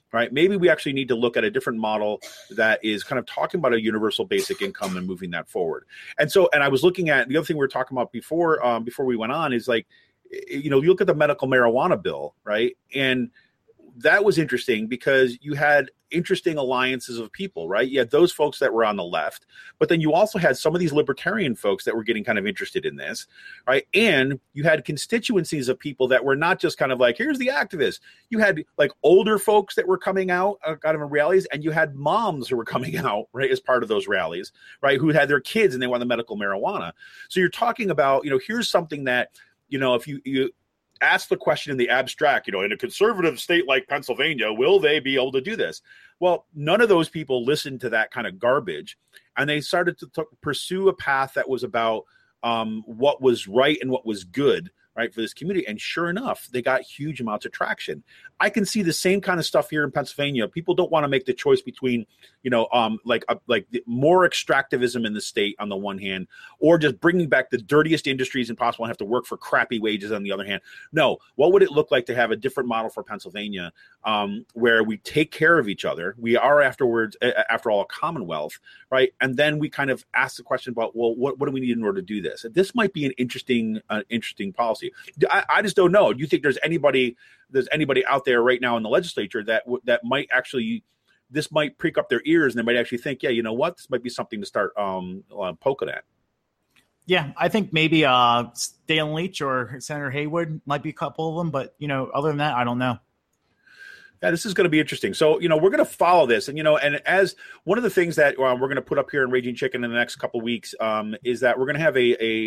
right? Maybe we actually need to look at a different model that is kind of talking about a universal basic income and moving that forward. And I was looking at the other thing we were talking about before we went on is like, you look at the medical marijuana bill, right? And that was interesting because you had interesting alliances of people, right? You had those folks that were on the left, but then you also had some of these libertarian folks that were getting kind of interested in this, right? And you had constituencies of people that were not just kind of like, here's the activists. You had like older folks that were coming out kind of in rallies, and you had moms who were coming out, right, as part of those rallies, right, who had their kids and they wanted the medical marijuana. So you're talking about, here's something that, if you ask the question in the abstract, in a conservative state like Pennsylvania, will they be able to do this? Well, none of those people listened to that kind of garbage, and they started to pursue a path that was about what was right and what was good, right, for this community. And sure enough, they got huge amounts of traction. I can see the same kind of stuff here in Pennsylvania. People don't want to make the choice between, like more extractivism in the state on the one hand, or just bringing back the dirtiest industries impossible and have to work for crappy wages on the other hand. No, what would it look like to have a different model for Pennsylvania, where we take care of each other? We are after all, a commonwealth, right? And then we kind of ask the question about, well, what do we need in order to do this? This might be an interesting policy. I just don't know. Do you think there's anybody out there right now in the legislature that might actually, this might prick up their ears and they might actually think, yeah, you know what, this might be something to start poking at? Yeah, I think maybe Dalen Leach or Senator Haywood might be a couple of them, but other than that, I don't know. Yeah, this is going to be interesting. So, we're going to follow this. And, and as one of the things that we're going to put up here in Raging Chicken in the next couple of weeks is that we're going to have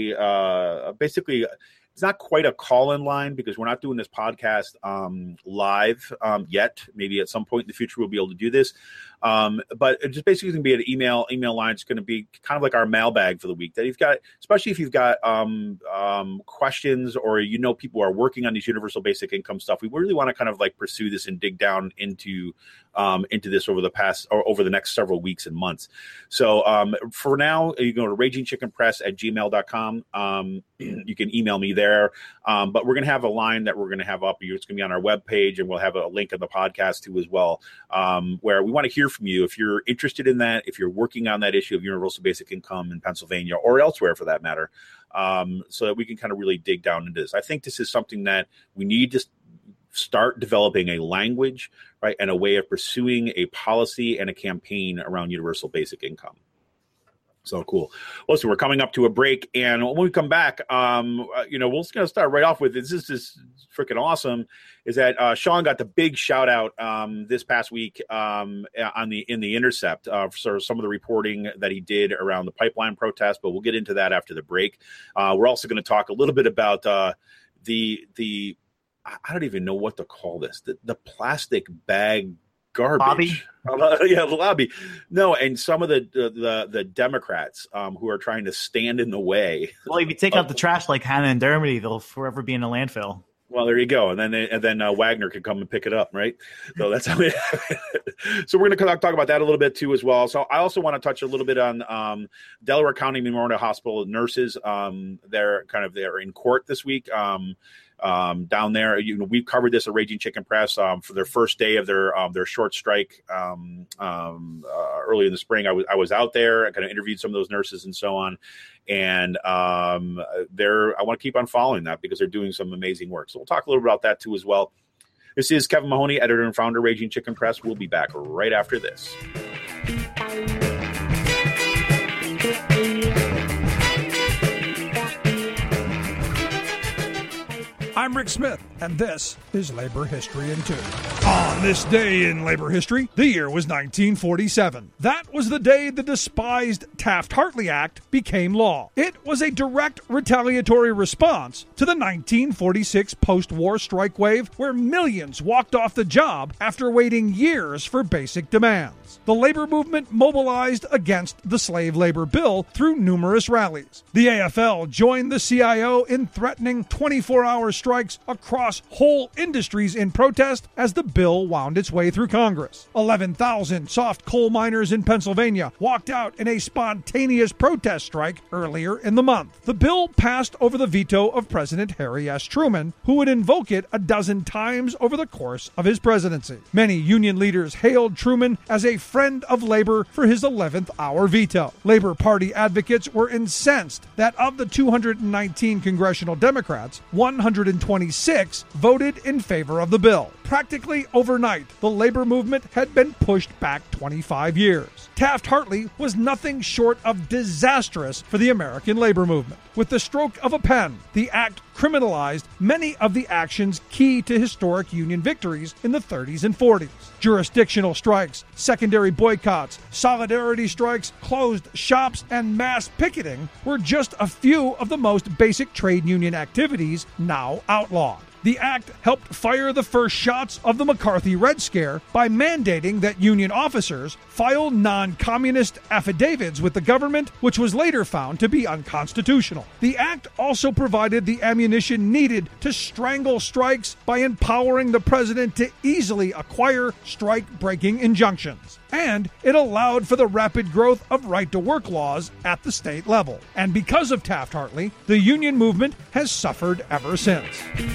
a basically, it's not quite a call-in line because we're not doing this podcast live yet. Maybe at some point in the future we'll be able to do this. But it's just basically going to be an email line. It's going to be kind of like our mailbag for the week that you've got, especially if you've got questions or people are working on these universal basic income stuff. We really want to kind of like pursue this and dig down into this over the next several weeks and months. So for now, you go to ragingchickenpress@gmail.com. You can email me there. But we're going to have a line that we're going to have up. It's going to be on our webpage, and we'll have a link in the podcast too as well, where we want to hear from you if you're interested in that, if you're working on that issue of universal basic income in Pennsylvania or elsewhere for that matter, so that we can kind of really dig down into this. I think this is something that we need to start developing a language, right, and a way of pursuing a policy and a campaign around universal basic income. So cool. Well, so we're coming up to a break, and when we come back, we're just going to start right off with this is just freaking awesome. Is that Sean got the big shout out this past week in the Intercept for some of the reporting that he did around the pipeline protest, but we'll get into that after the break. We're also going to talk a little bit about the I don't even know what to call this, the plastic bag garbage. Lobby? The lobby. No, and some of the Democrats who are trying to stand in the way. Well, if you take out the trash like Hannah and Dermody, they'll forever be in a landfill. Well, there you go, and then Wagner can come and pick it up, right? So that's how it. So we're going to talk about that a little bit too as well. So I also want to touch a little bit on Delaware County Memorial Hospital nurses. They're in court this week. Down there, we've covered this at Raging Chicken Press for their first day of their short strike early in the spring. I was out there. I kind of interviewed some of those nurses and so on, and I want to keep on following that because they're doing some amazing work. So we'll talk a little bit about that too as well. This is Kevin Mahoney, editor and founder of Raging Chicken Press. We'll be back right after this. I'm Rick Smith, and this is Labor History in 2. On this day in labor history, the year was 1947. That was the day the despised Taft-Hartley Act became law. It was a direct retaliatory response to the 1946 post-war strike wave where millions walked off the job after waiting years for basic demands. The labor movement mobilized against the slave labor bill through numerous rallies. The AFL joined the CIO in threatening 24-hour strikes across across whole industries in protest as the bill wound its way through Congress. 11,000 soft coal miners in Pennsylvania walked out in a spontaneous protest strike earlier in the month. The bill passed over the veto of President Harry S. Truman, who would invoke it a dozen times over the course of his presidency. Many union leaders hailed Truman as a friend of labor for his 11th hour veto. Labor Party advocates were incensed that of the 219 congressional Democrats, 126 voted in favor of the bill. Practically overnight, the labor movement had been pushed back 25 years. Taft-Hartley was nothing short of disastrous for the American labor movement. With the stroke of a pen, the act criminalized many of the actions key to historic union victories in the 30s and 40s. Jurisdictional strikes, secondary boycotts, solidarity strikes, closed shops, and mass picketing were just a few of the most basic trade union activities now outlawed. The act helped fire the first shots of the McCarthy Red Scare by mandating that union officers file non-communist affidavits with the government, which was later found to be unconstitutional. The act also provided the ammunition needed to strangle strikes by empowering the president to easily acquire strike-breaking injunctions. And it allowed for the rapid growth of right-to-work laws at the state level. And because of Taft-Hartley, the union movement has suffered ever since.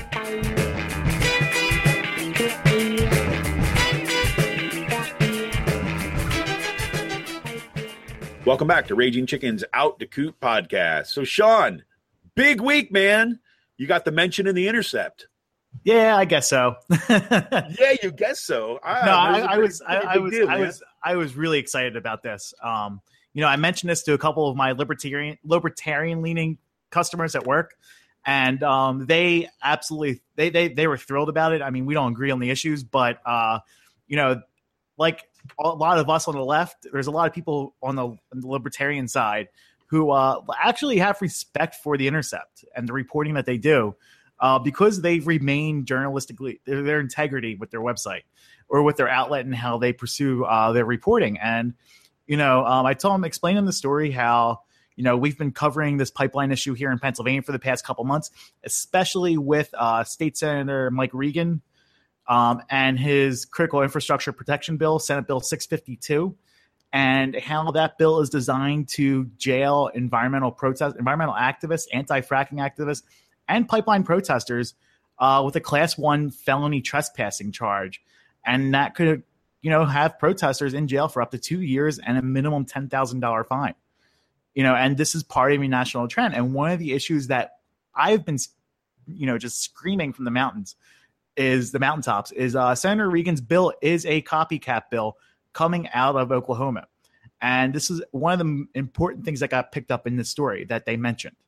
Welcome back to Raging Chicken's Out to Coot podcast. So, Sean, big week, man. You got the mention in The Intercept. Yeah, I guess so. Yeah, you guess so. I was really excited about this. I mentioned this to a couple of my libertarian leaning customers at work, and they absolutely they were thrilled about it. I mean, we don't agree on the issues, but like a lot of us on the left, there's a lot of people on the libertarian side who actually have respect for The Intercept and the reporting that they do. Because they remain journalistically, their integrity with their website or with their outlet and how they pursue their reporting. And, I told them, explaining the story, how, we've been covering this pipeline issue here in Pennsylvania for the past couple months, especially with State Senator Mike Regan and his critical infrastructure protection bill, Senate Bill 652, and how that bill is designed to jail environmental activists, anti-fracking activists, and pipeline protesters with a Class 1 felony trespassing charge. And that could, have protesters in jail for up to 2 years and a minimum $10,000 fine. And this is part of a national trend. And one of the issues that I've been, just screaming from the mountaintops is Senator Regan's bill is a copycat bill coming out of Oklahoma. And this is one of the important things that got picked up in this story that they mentioned.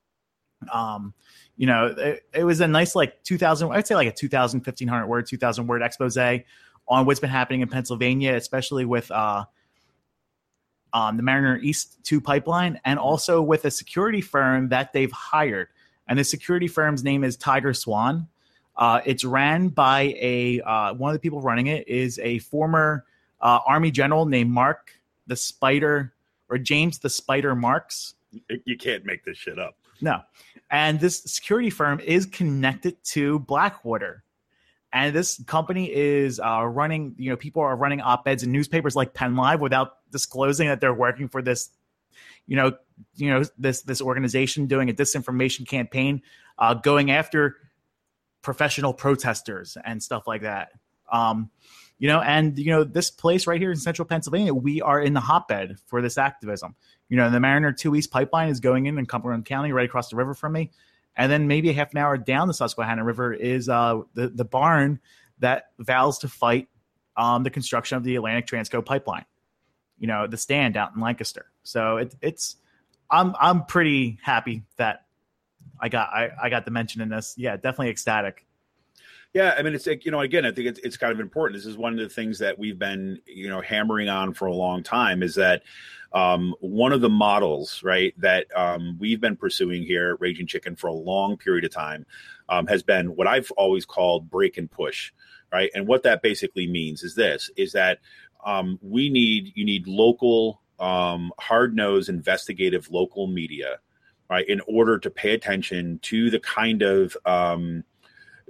It was a nice, like 2,000, I'd say like a 1,500 word, 2,000 word expose on what's been happening in Pennsylvania, especially with the Mariner East 2 pipeline, and also with a security firm that they've hired. And the security firm's name is Tiger Swan. It's ran by one of the people running it is a former Army general named James the Spider Marks. You can't make this shit up. No. And this security firm is connected to Blackwater. And this company is running, people are running op-eds in newspapers like Penn Live without disclosing that they're working for this, this organization doing a disinformation campaign, going after professional protesters and stuff like that. This place right here in central Pennsylvania, we are in the hotbed for this activism. The Mariner 2 East pipeline is going in Cumberland County, right across the river from me. And then maybe a half an hour down the Susquehanna River is the barn that vows to fight the construction of the Atlantic Transco pipeline. The stand out in Lancaster. So I'm pretty happy that I got the mention in this. Yeah, definitely ecstatic. Yeah, I mean, it's again, I think it's kind of important. This is one of the things that we've been, hammering on for a long time is that one of the models, right, that we've been pursuing here at Raging Chicken for a long period of time has been what I've always called break and push, right? And what that basically means is that you need local, hard-nosed, investigative local media, right, in order to pay attention to the kind of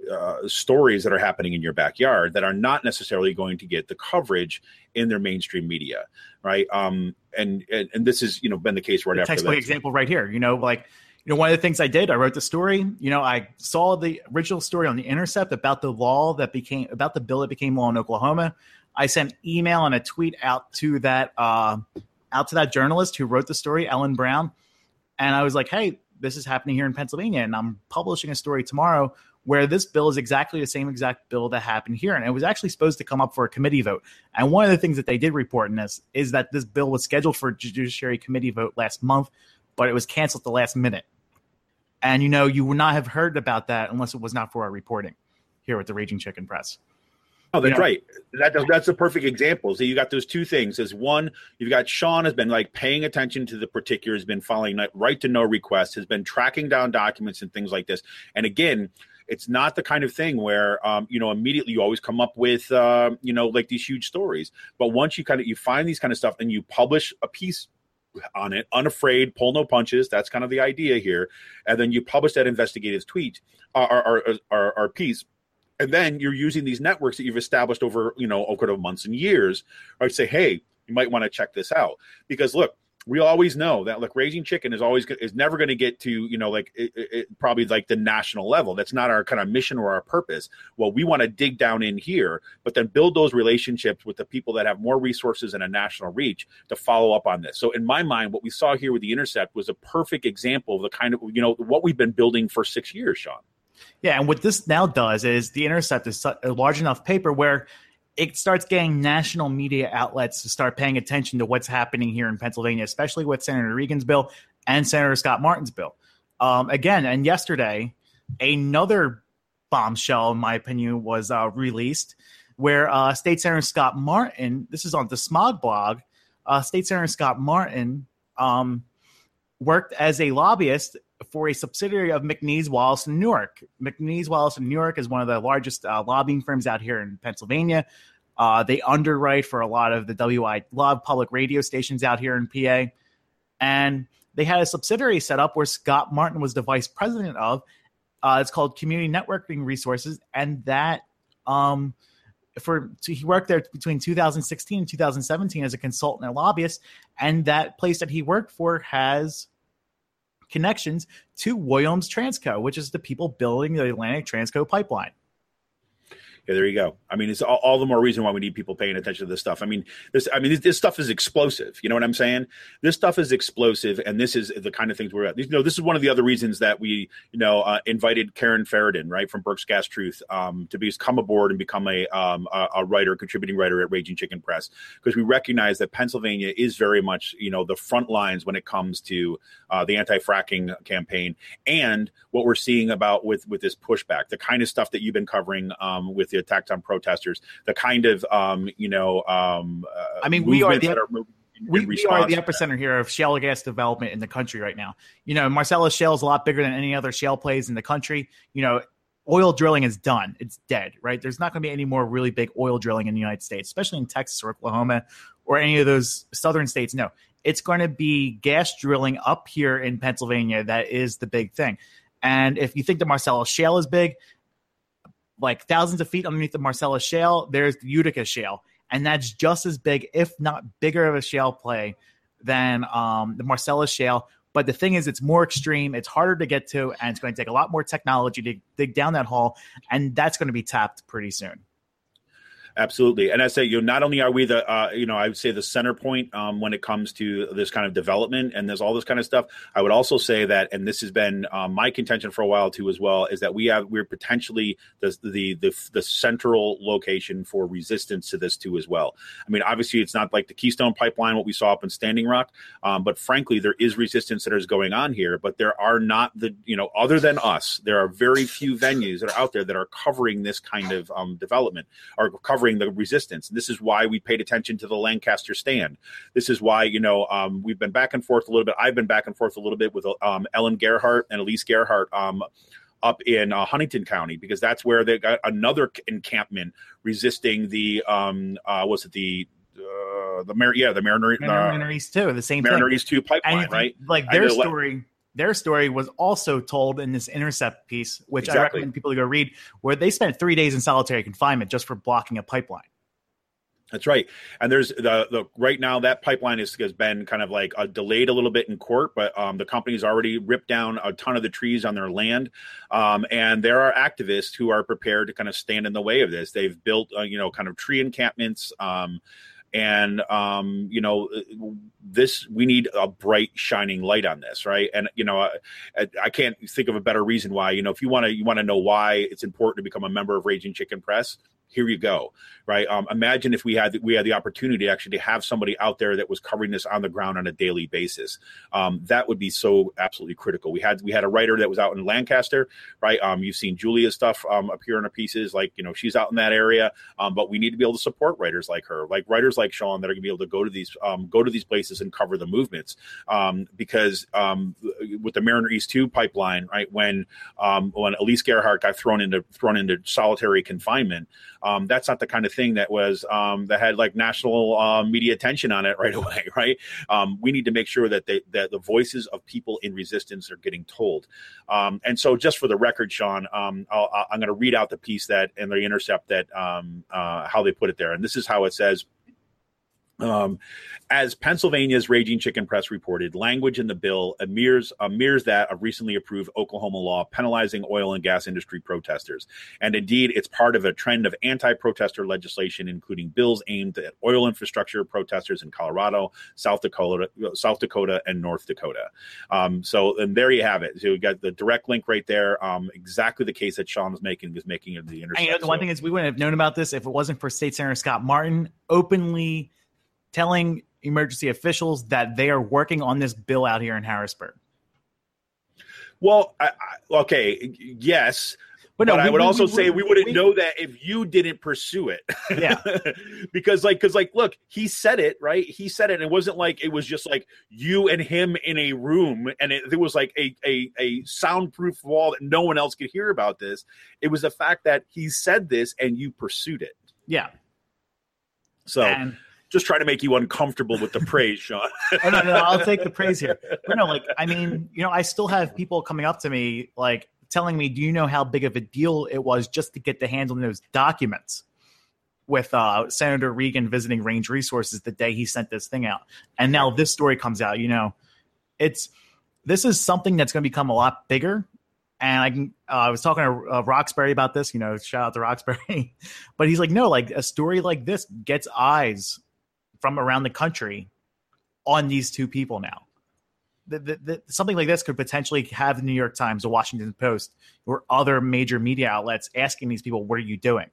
stories that are happening in your backyard that are not necessarily going to get the coverage in their mainstream media, right? And this has been the case right after that. Textbook example right here. One of the things I did, I wrote the story. I saw the original story on The Intercept about the bill that became law in Oklahoma. I sent email and a tweet out to that journalist who wrote the story, Ellen Brown, and I was like, "Hey, this is happening here in Pennsylvania, and I'm publishing a story tomorrow where this bill is exactly the same exact bill that happened here." And it was actually supposed to come up for a committee vote. And one of the things that they did report in this is that this bill was scheduled for a Judiciary Committee vote last month, but it was canceled at the last minute. And, you would not have heard about that unless it was not for our reporting here with the Raging Chicken Press. Oh, that's right. That's a perfect example. So you got those two things. As one, you've got Sean has been paying attention to the particulars, has been following right to know requests, has been tracking down documents and things like this. And again, it's not the kind of thing where, immediately you always come up with, these huge stories. But once you find these kind of stuff and you publish a piece on it, unafraid, pull no punches. That's kind of the idea here. And then you publish that investigative tweet or piece. And then you're using these networks that you've established over months and years, or say, hey, you might want to check this out. Because look, we always know that Raging Chicken is never going to get to, probably the national level. That's not our kind of mission or our purpose. Well, we want to dig down in here, but then build those relationships with the people that have more resources and a national reach to follow up on this. So in my mind, what we saw here with The Intercept was a perfect example of the kind of, what we've been building for 6 years, Sean. Yeah. And what this now does is The Intercept is a large enough paper where it starts getting national media outlets to start paying attention to what's happening here in Pennsylvania, especially with Senator Regan's bill and Senator Scott Martin's bill. And yesterday, another bombshell, in my opinion, was released where State Senator Scott Martin, this is on the Smog blog, State Senator Scott Martin worked as a lobbyist for a subsidiary of McNeese Wallace in New York. McNeese Wallace in New York is one of the largest lobbying firms out here in Pennsylvania. They underwrite for a lot of the lot of public radio stations out here in PA. And they had a subsidiary set up where Scott Martin was the vice president of. It's called Community Networking Resources. And that he worked there between 2016 and 2017 as a consultant and lobbyist. And that place that he worked for has connections to Williams Transco, which is the people building the Atlantic Transco pipeline. Yeah, there you go. I mean, it's all the more reason why we need people paying attention to this stuff. This stuff is explosive. You know what I'm saying? This stuff is explosive, and this is the kind of things we're at. This is one of the other reasons that we, invited Karen Ferridan, right, from Berks Gas Truth, to come aboard and become a writer, contributing writer at Raging Chicken Press, because we recognize that Pennsylvania is very much, the front lines when it comes to the anti-fracking campaign and what we're seeing about with this pushback, the kind of stuff that you've been covering with the attacks on protesters, the kind of we are the epicenter here of shale gas development in the country right now. Marcellus Shale is a lot bigger than any other shale plays in the country. Oil drilling is done. It's dead, right? There's not going to be any more really big oil drilling in the United States, especially in Texas or Oklahoma or any of those southern states. No, it's going to be gas drilling up here in Pennsylvania. That is the big thing. And if you think the Marcellus Shale is big, like thousands of feet underneath the Marcellus Shale, there's the Utica Shale. And that's just as big, if not bigger of a shale play than the Marcellus Shale. But the thing is, it's more extreme, it's harder to get to, and it's going to take a lot more technology to dig down that hole. And that's going to be tapped pretty soon. Absolutely. And I say, not only are we the, I would say the center point when it comes to this kind of development and there's all this kind of stuff. I would also say that, and this has been my contention for a while too, as well, is that we're potentially the central location for resistance to this too, as well. I mean, obviously it's not like the Keystone Pipeline, what we saw up in Standing Rock. But frankly, there is resistance that is going on here, but there are not other than us, there are very few venues that are out there that are covering this kind of development or covering the resistance. And this is why we paid attention to the Lancaster stand. This is why, we've been back and forth a little bit. I've been back and forth a little bit with Ellen Gerhardt and Elise Gerhardt up in Huntington County, because that's where they got another encampment resisting the Mariner East too, the same Mariner thing. East 2 pipeline, right? Like their story their story was also told in this Intercept piece, which Exactly. I recommend people to go read, where they spent 3 days in solitary confinement just for blocking a pipeline. That's right. And there's the right now that pipeline has been kind of like delayed a little bit in court, but the company's already ripped down a ton of the trees on their land. And there are activists who are prepared to kind of stand in the way of this. They've built, kind of tree encampments. This, we need a bright shining light on this. Right. And, I can't think of a better reason why, if you want to know why it's important to become a member of Raging Chicken Press, here you go. Right. Imagine if we had the opportunity actually to have somebody out there that was covering this on the ground on a daily basis. That would be so absolutely critical. We had a writer that was out in Lancaster. Right. You've seen Julia's stuff appear in her pieces, like, she's out in that area. But we need to be able to support writers like her, like writers like Sean, that are going to be able to go to these places and cover the movements. Because with the Mariner East 2 pipeline, right, when Elise Gerhardt got thrown into solitary confinement, that's not the kind of thing that was that had like national media attention on it right away, right? We need to make sure that the voices of people in resistance are getting told. And so, just for the record, Sean, I'm going to read out the piece that in the Intercept that how they put it there, and this is how it says. As Pennsylvania's Raging Chicken Press reported, language in the bill mirrors that of recently approved Oklahoma law penalizing oil and gas industry protesters. And indeed, it's part of a trend of anti-protester legislation, including bills aimed at oil infrastructure protesters in Colorado, South Dakota, and North Dakota. And there you have it. So we got the direct link right there. Exactly the case that Sean was making in the Intercept. The one thing is, we wouldn't have known about this if it wasn't for State Senator Scott Martin openly telling emergency officials that they are working on this bill out here in Harrisburg. Well, okay, yes. But I would also say we wouldn't know that if you didn't pursue it. Yeah. because look, he said it, right? He said it. And it wasn't like it was just like you and him in a room and it was like a soundproof wall that no one else could hear about this. It was the fact that he said this and you pursued it. Yeah. So just try to make you uncomfortable with the praise, Sean. No, I'll take the praise here. But no, I still have people coming up to me, like, telling me, do you know how big of a deal it was just to get the hands on those documents with Senator Regan visiting Range Resources the day he sent this thing out? And now this story comes out, this is something that's going to become a lot bigger. And I was talking to Roxbury about this, shout out to Roxbury, but he's like, no, like a story like this gets eyes from around the country on these two people now. Something like this could potentially have the New York Times, the Washington Post, or other major media outlets asking these people, what are you doing?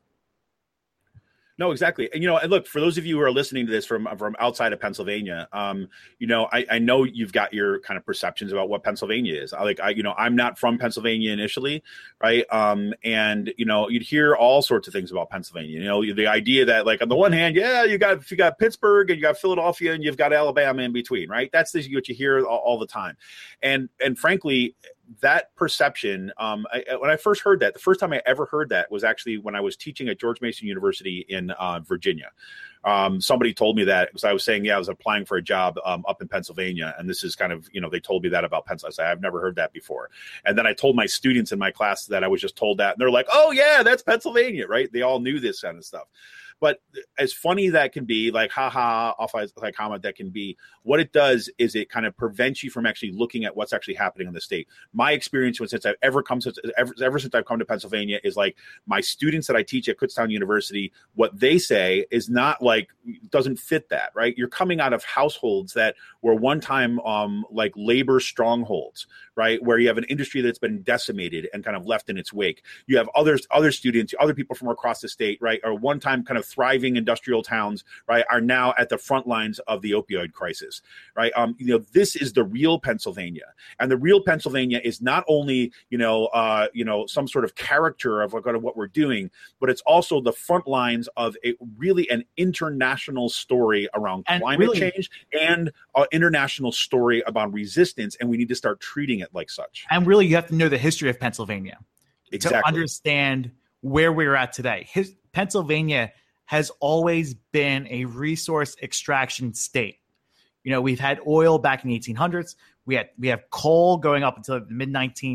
No, exactly. And, and look, for those of you who are listening to this from outside of Pennsylvania, I know you've got your kind of perceptions about what Pennsylvania is. I'm not from Pennsylvania initially. Right. And, you'd hear all sorts of things about Pennsylvania, the idea that, like, on the one hand, yeah, you got Pittsburgh and you got Philadelphia and you've got Alabama in between. Right. That's what you hear all the time. And frankly, that perception, when I first heard that, the first time I ever heard that was actually when I was teaching at George Mason University in Virginia. Somebody told me that because I was saying, I was applying for a job up in Pennsylvania. And this is kind of, they told me that about Pennsylvania. I said, I've never heard that before. And then I told my students in my class that I was just told that. And they're like, oh, yeah, that's Pennsylvania, right? They all knew this kind of stuff. But as funny that can be, like, haha, off like comment that can be, what it does is it kind of prevents you from actually looking at what's actually happening in the state. My experience ever since I've come to Pennsylvania is, like, my students that I teach at Kutztown University, what they say is not like, doesn't fit that, right? You're coming out of households that were one time like labor strongholds, right? Where you have an industry that's been decimated and kind of left in its wake. You have other students, other people from across the state, right? Or one time kind of thriving industrial towns, right, are now at the front lines of the opioid crisis, right? This is the real Pennsylvania, and the real Pennsylvania is not only some sort of character of what we're doing, but it's also the front lines of an international story around climate change and an international story about resistance, and we need to start treating it like such. And really, you have to know the history of Pennsylvania exactly to understand where we're at today. Pennsylvania has always been a resource extraction state. You know, we've had oil back in the 1800s. We have coal going up until the mid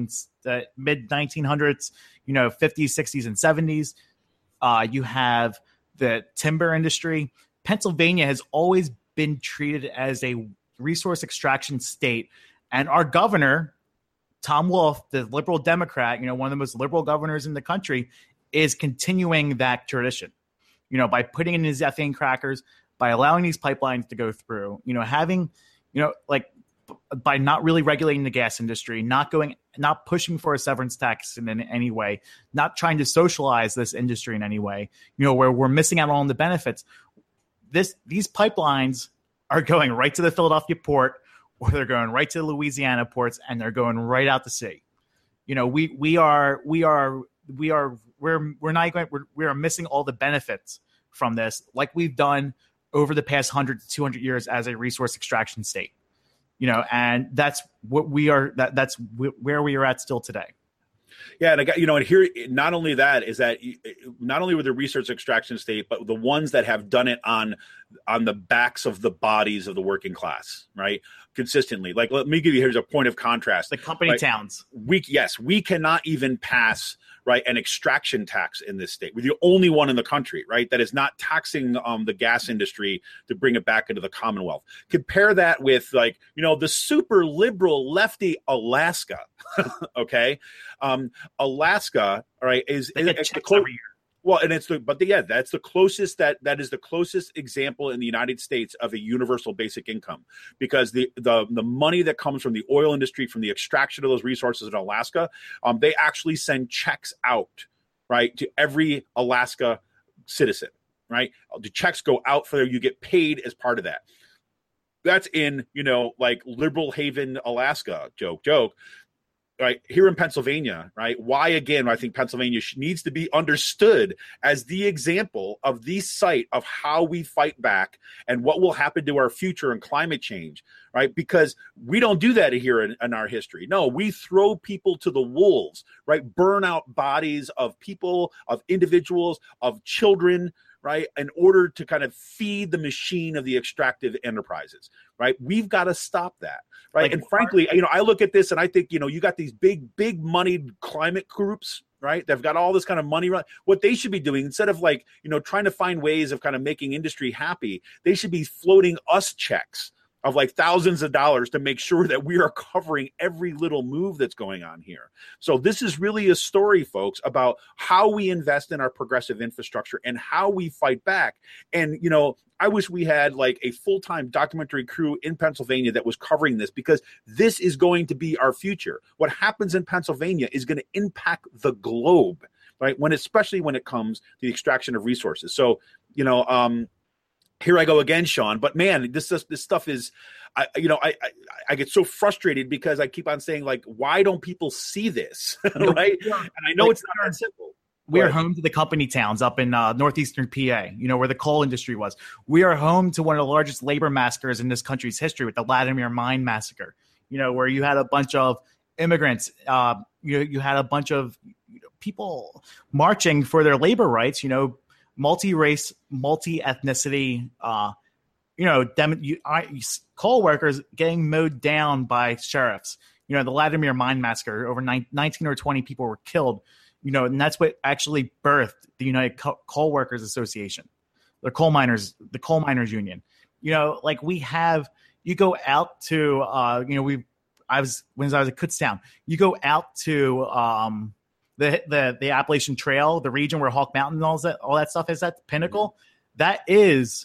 1900s. You know, 50s, 60s, and 70s. You have the timber industry. Pennsylvania has always been treated as a resource extraction state, and our governor, Tom Wolf, the liberal Democrat, you know, one of the most liberal governors in the country, is continuing that tradition. You know, by putting in his ethane crackers, by allowing these pipelines to go through, you know, having, you know, like by not really regulating the gas industry, not pushing for a severance tax in any way, not trying to socialize this industry in any way, you know, where we're missing out on the benefits. These pipelines are going right to the Philadelphia port, or they're going right to the Louisiana ports, and they're going right out to sea. You know, we are missing all the benefits from this, like we've done over the past 100 to 200 years as a resource extraction state. You know, and that's what we are. That's where we are at still today. Yeah, and I got, you know, and here, not only that is that not only with the resource extraction state, but the ones that have done it on the backs of the bodies of the working class, right? Consistently. Like, let me give you, here's a point of contrast. The company towns. We cannot even pass, right, an extraction tax in this state. We're the only one in the country, right, that is not taxing the gas industry to bring it back into the Commonwealth. Compare that with, like, you know, the super liberal lefty Alaska. Okay, Alaska, all right, is every year. Well, and that's the closest that is the closest example in the United States of a universal basic income, because the money that comes from the oil industry, from the extraction of those resources in Alaska, they actually send checks out, right, to every Alaska citizen, right? The checks go out for you get paid as part of that. That's in, you know, like Liberal Haven, Alaska, joke. Right here in Pennsylvania, right? Why, again, I think Pennsylvania needs to be understood as the example of the site of how we fight back and what will happen to our future and climate change, right? Because we don't do that here in our history. No, we throw people to the wolves, right? Burn out bodies of people, of individuals, of children, right, in order to kind of feed the machine of the extractive enterprises, right? We've got to stop that, right? Like, and frankly, you know, I look at this and I think, you know, you got these big moneyed climate groups, right? They've got all this kind of money. What they should be doing, instead of, like, you know, trying to find ways of kind of making industry happy, they should be floating us checks of like thousands of dollars to make sure that we are covering every little move that's going on here. So this is really a story, folks, about how we invest in our progressive infrastructure and how we fight back. And, you know, I wish we had like a full-time documentary crew in Pennsylvania that was covering this, because this is going to be our future. What happens in Pennsylvania is going to impact the globe, right? Especially when it comes to the extraction of resources. So, you know, here I go again, Sean. But man, this stuff is, I get so frustrated because I keep on saying, like, why don't people see this, right? And I know it's not that simple. We are home to the company towns up in northeastern PA, you know, where the coal industry was. We are home to one of the largest labor massacres in this country's history with the Latimer Mine Massacre, you know, where you had a bunch of immigrants, you had a bunch of people marching for their labor rights, you know, multi-race, multi-ethnicity, coal workers getting mowed down by sheriffs. You know, the Latimer Mine Massacre, over 19 or 20 people were killed. You know, and that's what actually birthed the United Coal Workers Association, the coal miners union. You know, like you go out to, when I was at Kutztown, you go out to the Appalachian Trail, the region where Hawk Mountain and all that stuff is, that pinnacle. That is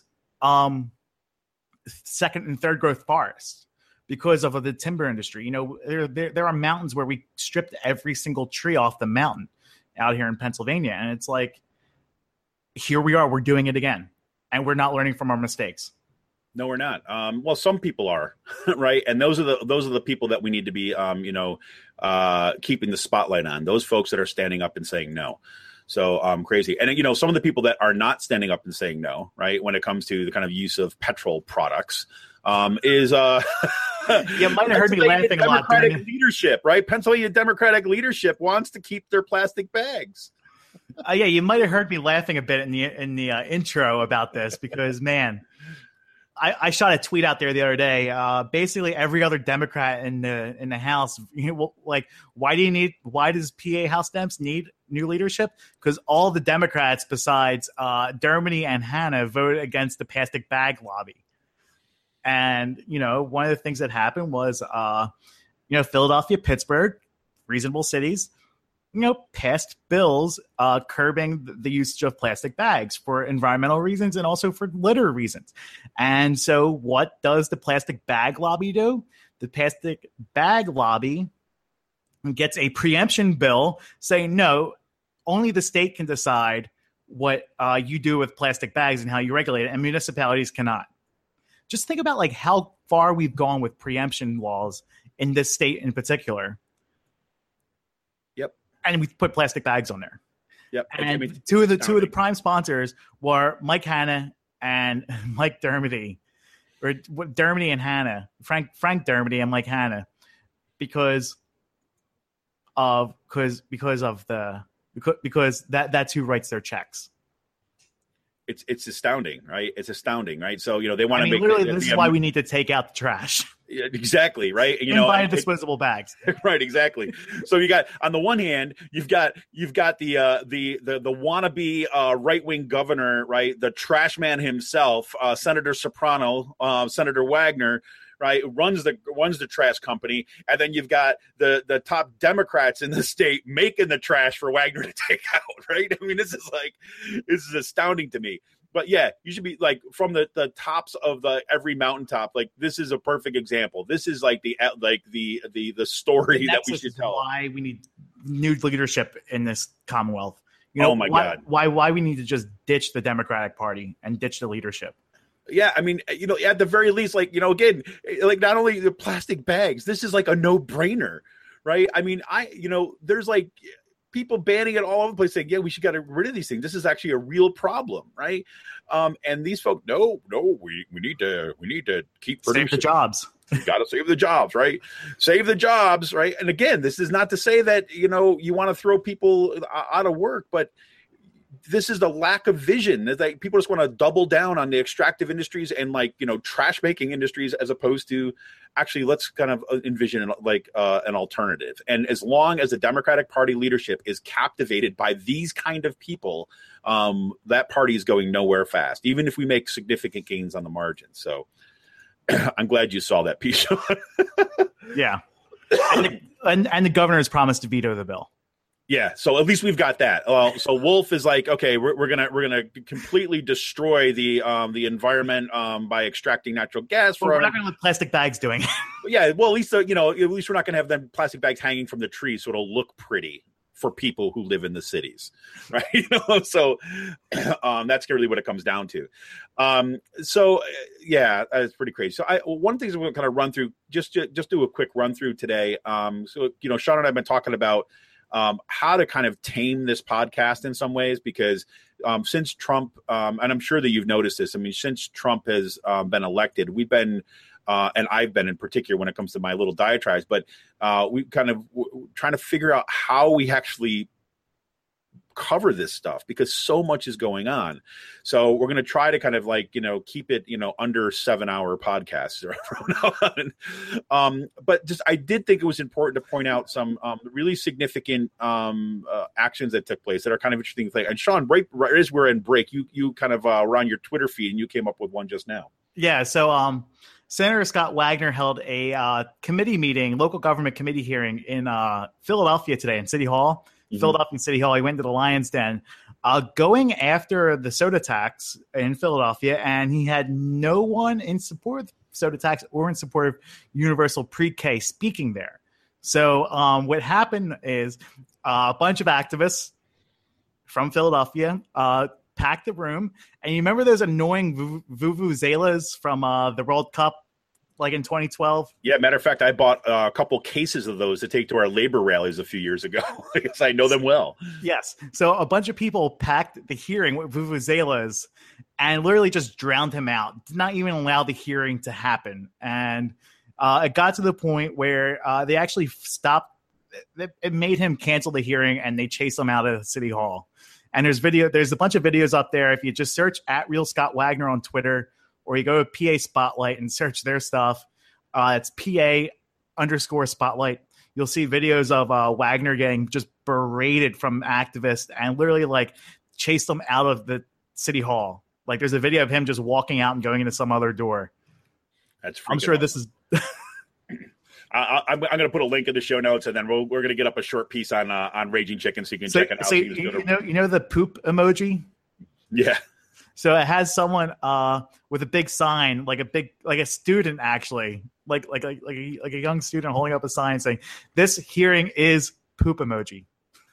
second and third growth forests because of the timber industry. You know, there are mountains where we stripped every single tree off the mountain out here in Pennsylvania. And it's like, here we are, we're doing it again. And we're not learning from our mistakes. No, we're not. Well, some people are, right? And those are the people that we need to be, keeping the spotlight on. Those folks that are standing up and saying no. So crazy. And, you know, some of the people that are not standing up and saying no, right, when it comes to the kind of use of petrol products, is you might have heard me laughing a lot. Democratic leadership, right? Pennsylvania Democratic leadership wants to keep their plastic bags. Yeah, you might have heard me laughing a bit in the intro about this, because man, I shot a tweet out there the other day. Basically, every other Democrat in the House, like, why does PA House Dems need new leadership? Because all the Democrats besides Dermody and Hanna voted against the plastic bag lobby. And one of the things that happened was, Philadelphia, Pittsburgh, reasonable cities, passed bills curbing the usage of plastic bags for environmental reasons and also for litter reasons. And so what does the plastic bag lobby do? The plastic bag lobby gets a preemption bill saying, no, only the state can decide what you do with plastic bags and how you regulate it, and municipalities cannot. Just think about how far we've gone with preemption laws in this state in particular. And we put plastic bags on there. Yep. And two of the prime sponsors were Mike Hanna and Mike Dermody, or Dermody and Hanna, Frank Dermody and Mike Hanna, because that's who writes their checks. It's astounding, right? It's astounding, right? So they want to make literally. This is why we need to take out the trash. Yeah, exactly, right? And buy disposable bags. Right, exactly. So you got, on the one hand, you've got the wannabe right wing governor, right? The trash man himself, Senator Soprano, Senator Wagner, right? Runs the trash company, and then you've got the top Democrats in the state making the trash for Wagner to take out, right? I mean, this is astounding to me. But yeah, you should be from the tops of every mountaintop. This is a perfect example. This is the story that we should tell. Why we need new leadership in this Commonwealth. Oh my God! Why we need to just ditch the Democratic Party and ditch the leadership. Yeah, I mean, at the very least, again, not only the plastic bags, this is a no-brainer, right? I mean, there's people banning it all over the place, saying, yeah, we should get rid of these things. This is actually a real problem, right? And these folks, no, we need to keep producing. Save the jobs. You got to save the jobs, right? Save the jobs, right? And again, this is not to say that, you want to throw people out of work, but this is the lack of vision. That people just want to double down on the extractive industries and trash making industries, as opposed to actually let's kind of envision an alternative. And as long as the Democratic Party leadership is captivated by these kind of people, that party is going nowhere fast, even if we make significant gains on the margin. So I'm glad you saw that piece. Yeah. And the governor has promised to veto the bill. Yeah, so at least we've got that. So Wolf is okay, we're gonna completely destroy the environment by extracting natural gas. We're not gonna let plastic bags doing it. Yeah, well, at least we're not gonna have them plastic bags hanging from the tree, so it'll look pretty for people who live in the cities, right? So that's really what it comes down to. So yeah, it's pretty crazy. So one of the things we're gonna kind of run through, just do a quick run through today. So Sean and I have been talking about how to kind of tame this podcast in some ways, because since Trump, and I'm sure that you've noticed this, I mean, since Trump has been elected, we've been, and I've been in particular when it comes to my little diatribes, but we kind of trying to figure out how we actually cover this stuff, because so much is going on. So we're going to try to kind of keep it, under 7-hour podcasts from now on. But just, I did think it was important to point out some really significant actions that took place that are kind of interesting. And Sean, right as we're in break, you kind of were on your Twitter feed and you came up with one just now. Yeah. So Senator Scott Wagner held a committee meeting, local government committee hearing in Philadelphia today in City Hall. Philadelphia City Hall. He went to the Lion's Den, going after the soda tax in Philadelphia, and he had no one in support of the soda tax or in support of universal pre-K speaking there. So what happened is a bunch of activists from Philadelphia packed the room, and you remember those annoying vuvuzelas from the World Cup, in 2012? Yeah, matter of fact, I bought a couple cases of those to take to our labor rallies a few years ago, because I know them well. Yes. So a bunch of people packed the hearing with vuvuzelas and literally just drowned him out, did not even allow the hearing to happen. And it got to the point where they actually stopped. It made him cancel the hearing, and they chased him out of City Hall. And there's a bunch of videos up there. If you just search @RealScottWagner on Twitter, or you go to PA Spotlight and search their stuff. It's PA_Spotlight. You'll see videos of Wagner getting just berated from activists and literally like chased them out of the city hall. Like there's a video of him just walking out and going into some other door. I'm sure this is. I'm going to put a link in the show notes, and then we're going to get up a short piece on Raging Chicken, so you can check it out. So you know the poop emoji? Yeah. So it has someone with a big sign, like a student actually, like a young student holding up a sign saying, "This hearing is poop emoji."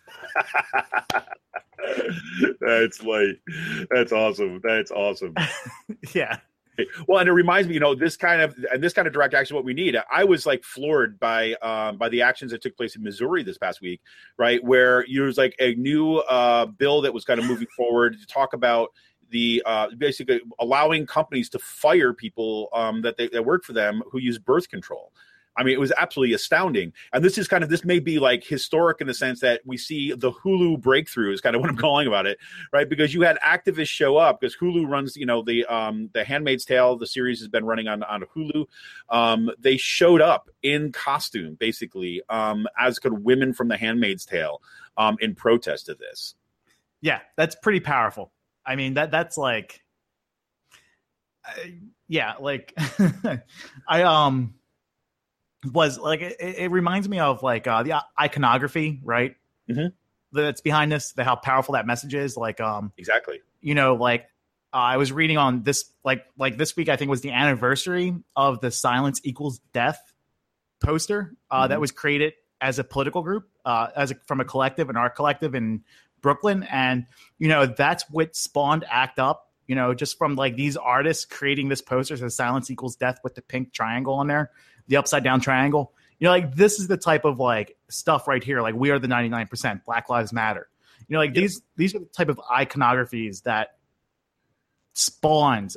That's like, that's awesome. That's awesome. Yeah. Well, and it reminds me, this kind of direct action, what we need. I was like floored by the actions that took place in Missouri this past week, right? Where there's like a new bill that was kind of moving forward to talk about the basically allowing companies to fire people that work for them who use birth control. I mean, it was absolutely astounding. And this may be like historic in the sense that we see the Hulu breakthrough is kind of what I'm calling about it, right? Because you had activists show up because Hulu runs, the Handmaid's Tale, the series has been running on Hulu. They showed up in costume, basically, as could women from the Handmaid's Tale in protest of this. Yeah, that's pretty powerful. I mean, that's like, yeah, like was like it reminds me of like the iconography, right? Mm-hmm. That's behind this, how powerful that message is. Like exactly. I was reading on this like this week, I think was the anniversary of the Silence Equals Death poster that was created as a political group, from a collective, an art collective in Brooklyn, and that's what spawned ACT UP. Just from like these artists creating this poster that says Silence Equals Death with the pink triangle on there, the upside down triangle. Like this is the type of like stuff right here. Like we are the 99%. Black Lives Matter. These are the type of iconographies that spawns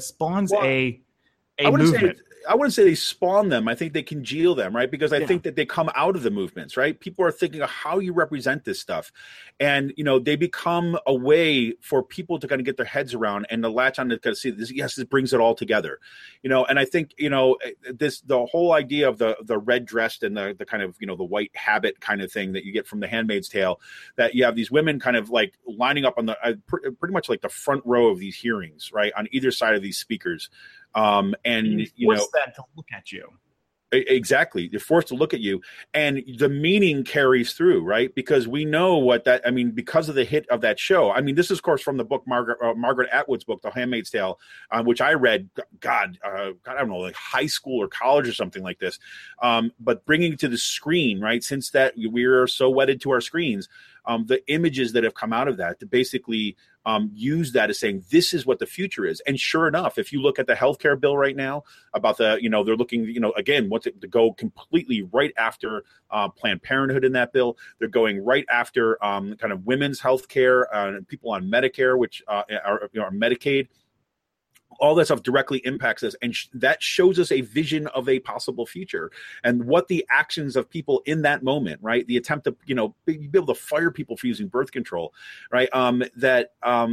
a movement. I wouldn't say they spawn them. I think they congeal them, right? Because I think that they come out of the movements, right? People are thinking of how you represent this stuff. And, they become a way for people to kind of get their heads around and to latch on to kind of see this. Yes, this brings it all together, and I think, the whole idea of the red dressed and the kind of, the white habit kind of thing that you get from the Handmaid's Tale, that you have these women kind of like lining up on the pretty much like the front row of these hearings, right? On either side of these speakers. And that to look at you. Exactly. You're forced to look at you, and the meaning carries through, right? Because we know because of the hit of that show. I mean, this is of course from the book, Margaret Atwood's book, The Handmaid's Tale, which I read, I don't know, like high school or college or something like this. But bringing it to the screen, right? Since that we are so wedded to our screens, the images that have come out of that to basically use that as saying this is what the future is. And sure enough, if you look at the healthcare bill right now about they're looking, again, to go completely right after Planned Parenthood in that bill. They're going right after kind of women's healthcare, people on Medicare, which are Medicaid. All that stuff directly impacts us, and that shows us a vision of a possible future and what the actions of people in that moment, right? The attempt to, be able to fire people for using birth control, right? That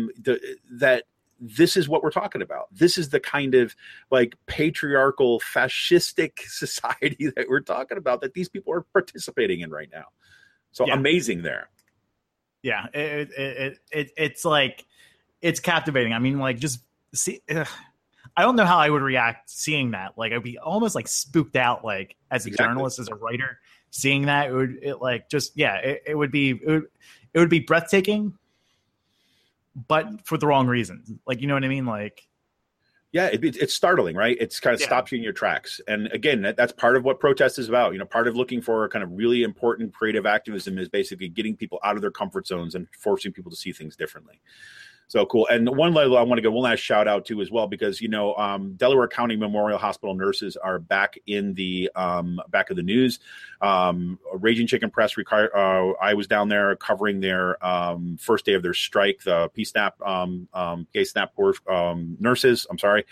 this is what we're talking about. This is the kind of like patriarchal, fascistic society that we're talking about that these people are participating in right now. So amazing there. Yeah, it's like it's captivating. I mean, like just. See, I don't know how I would react seeing that. Like I'd be almost like spooked out, like as a journalist, as a writer, seeing that. It would be breathtaking, but for the wrong reasons. Like, you know what I mean? Like, yeah, it's startling, right? It's kind of stops you in your tracks. And again, that's part of what protest is about. Part of looking for kind of really important creative activism is basically getting people out of their comfort zones and forcing people to see things differently. So cool. And one level I want to give one last shout out to as well, because, Delaware County Memorial Hospital nurses are back in the back of the news. Raging Chicken Press, I was down there covering their first day of their strike, the PSNAP, Gay SNAP nurses. I'm sorry.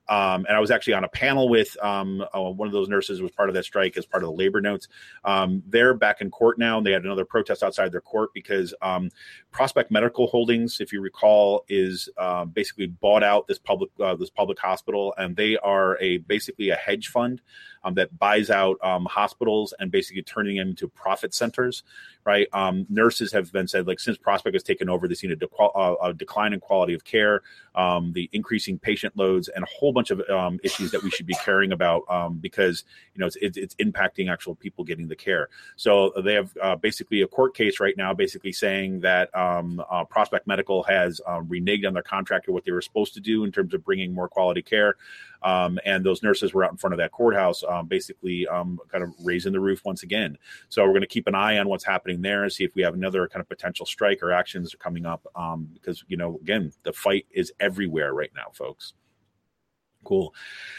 And I was actually on a panel with one of those nurses who was part of that strike as part of the labor notes. They're back in court now, and they had another protest outside their court because Prospect Medical Holdings, if you recall, is basically bought out this public hospital, and they are basically a hedge fund that buys out hospitals and basically turning them into profit centers, right? Nurses have been said, like, since Prospect has taken over, they've seen a decline in quality of care, the increasing patient loads, and a whole bunch of issues that we should be caring about because, it's impacting actual people getting the care. So they have basically a court case right now, basically saying that Prospect Medical has reneged on their contract or what they were supposed to do in terms of bringing more quality care. And those nurses were out in front of that courthouse, basically kind of raising the roof once again. So we're going to keep an eye on what's happening there and see if we have another kind of potential strike or actions coming up because, again, the fight is everywhere right now, folks. Cool.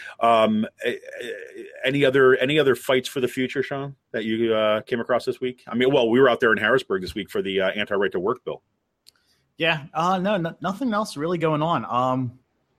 Any other fights for the future, Sean, that you came across this week? I mean, well, we were out there in Harrisburg this week for the anti-right to work bill. Yeah. No, nothing else really going on.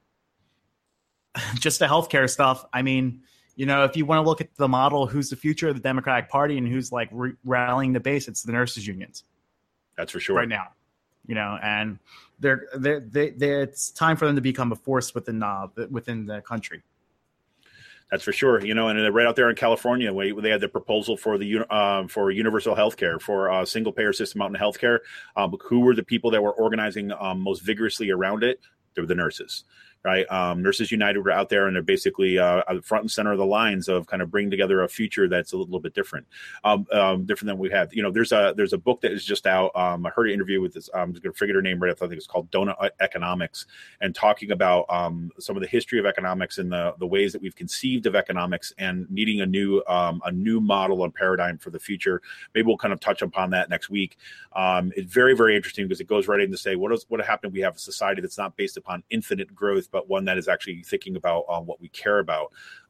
Just the healthcare stuff. I mean, if you want to look at the model, who's the future of the Democratic Party and who's like rallying the base, it's the nurses unions. That's for sure. Right now, and they're it's time for them to become a force within the country. That's for sure. And right out there in California, they had the proposal for for universal health care, for a single payer system out in healthcare. Who were the people that were organizing most vigorously around it? They were the nurses. Right. Nurses United were out there and they're basically front and center of the lines of kind of bringing together a future that's a little bit different than we have. There's a book that is just out. I heard an interview with this. I'm just going to forget her name right. I think it's called Donut Economics, and talking about some of the history of economics and the ways that we've conceived of economics and needing a new model and paradigm for the future. Maybe we'll kind of touch upon that next week. It's very, very interesting because it goes right in to say what happened if we have a society that's not based upon infinite growth, but one that is actually thinking about what we care about.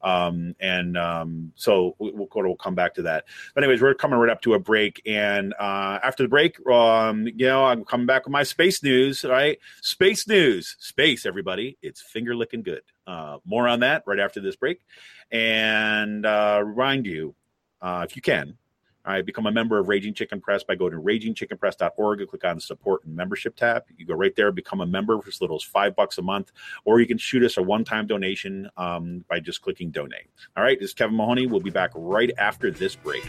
So we'll come back to that. But anyways, we're coming right up to a break. And after the break, I'm coming back with my space news, right? Space news. Space, everybody. It's finger licking good. More on that right after this break. And remind you, if you can, all right, become a member of Raging Chicken Press by going to ragingchickenpress.org and click on the support and membership tab. You go right there, become a member for as little as $5 a month, or you can shoot us a one-time donation by just clicking donate. All right, this is Kevin Mahoney. We'll be back right after this break.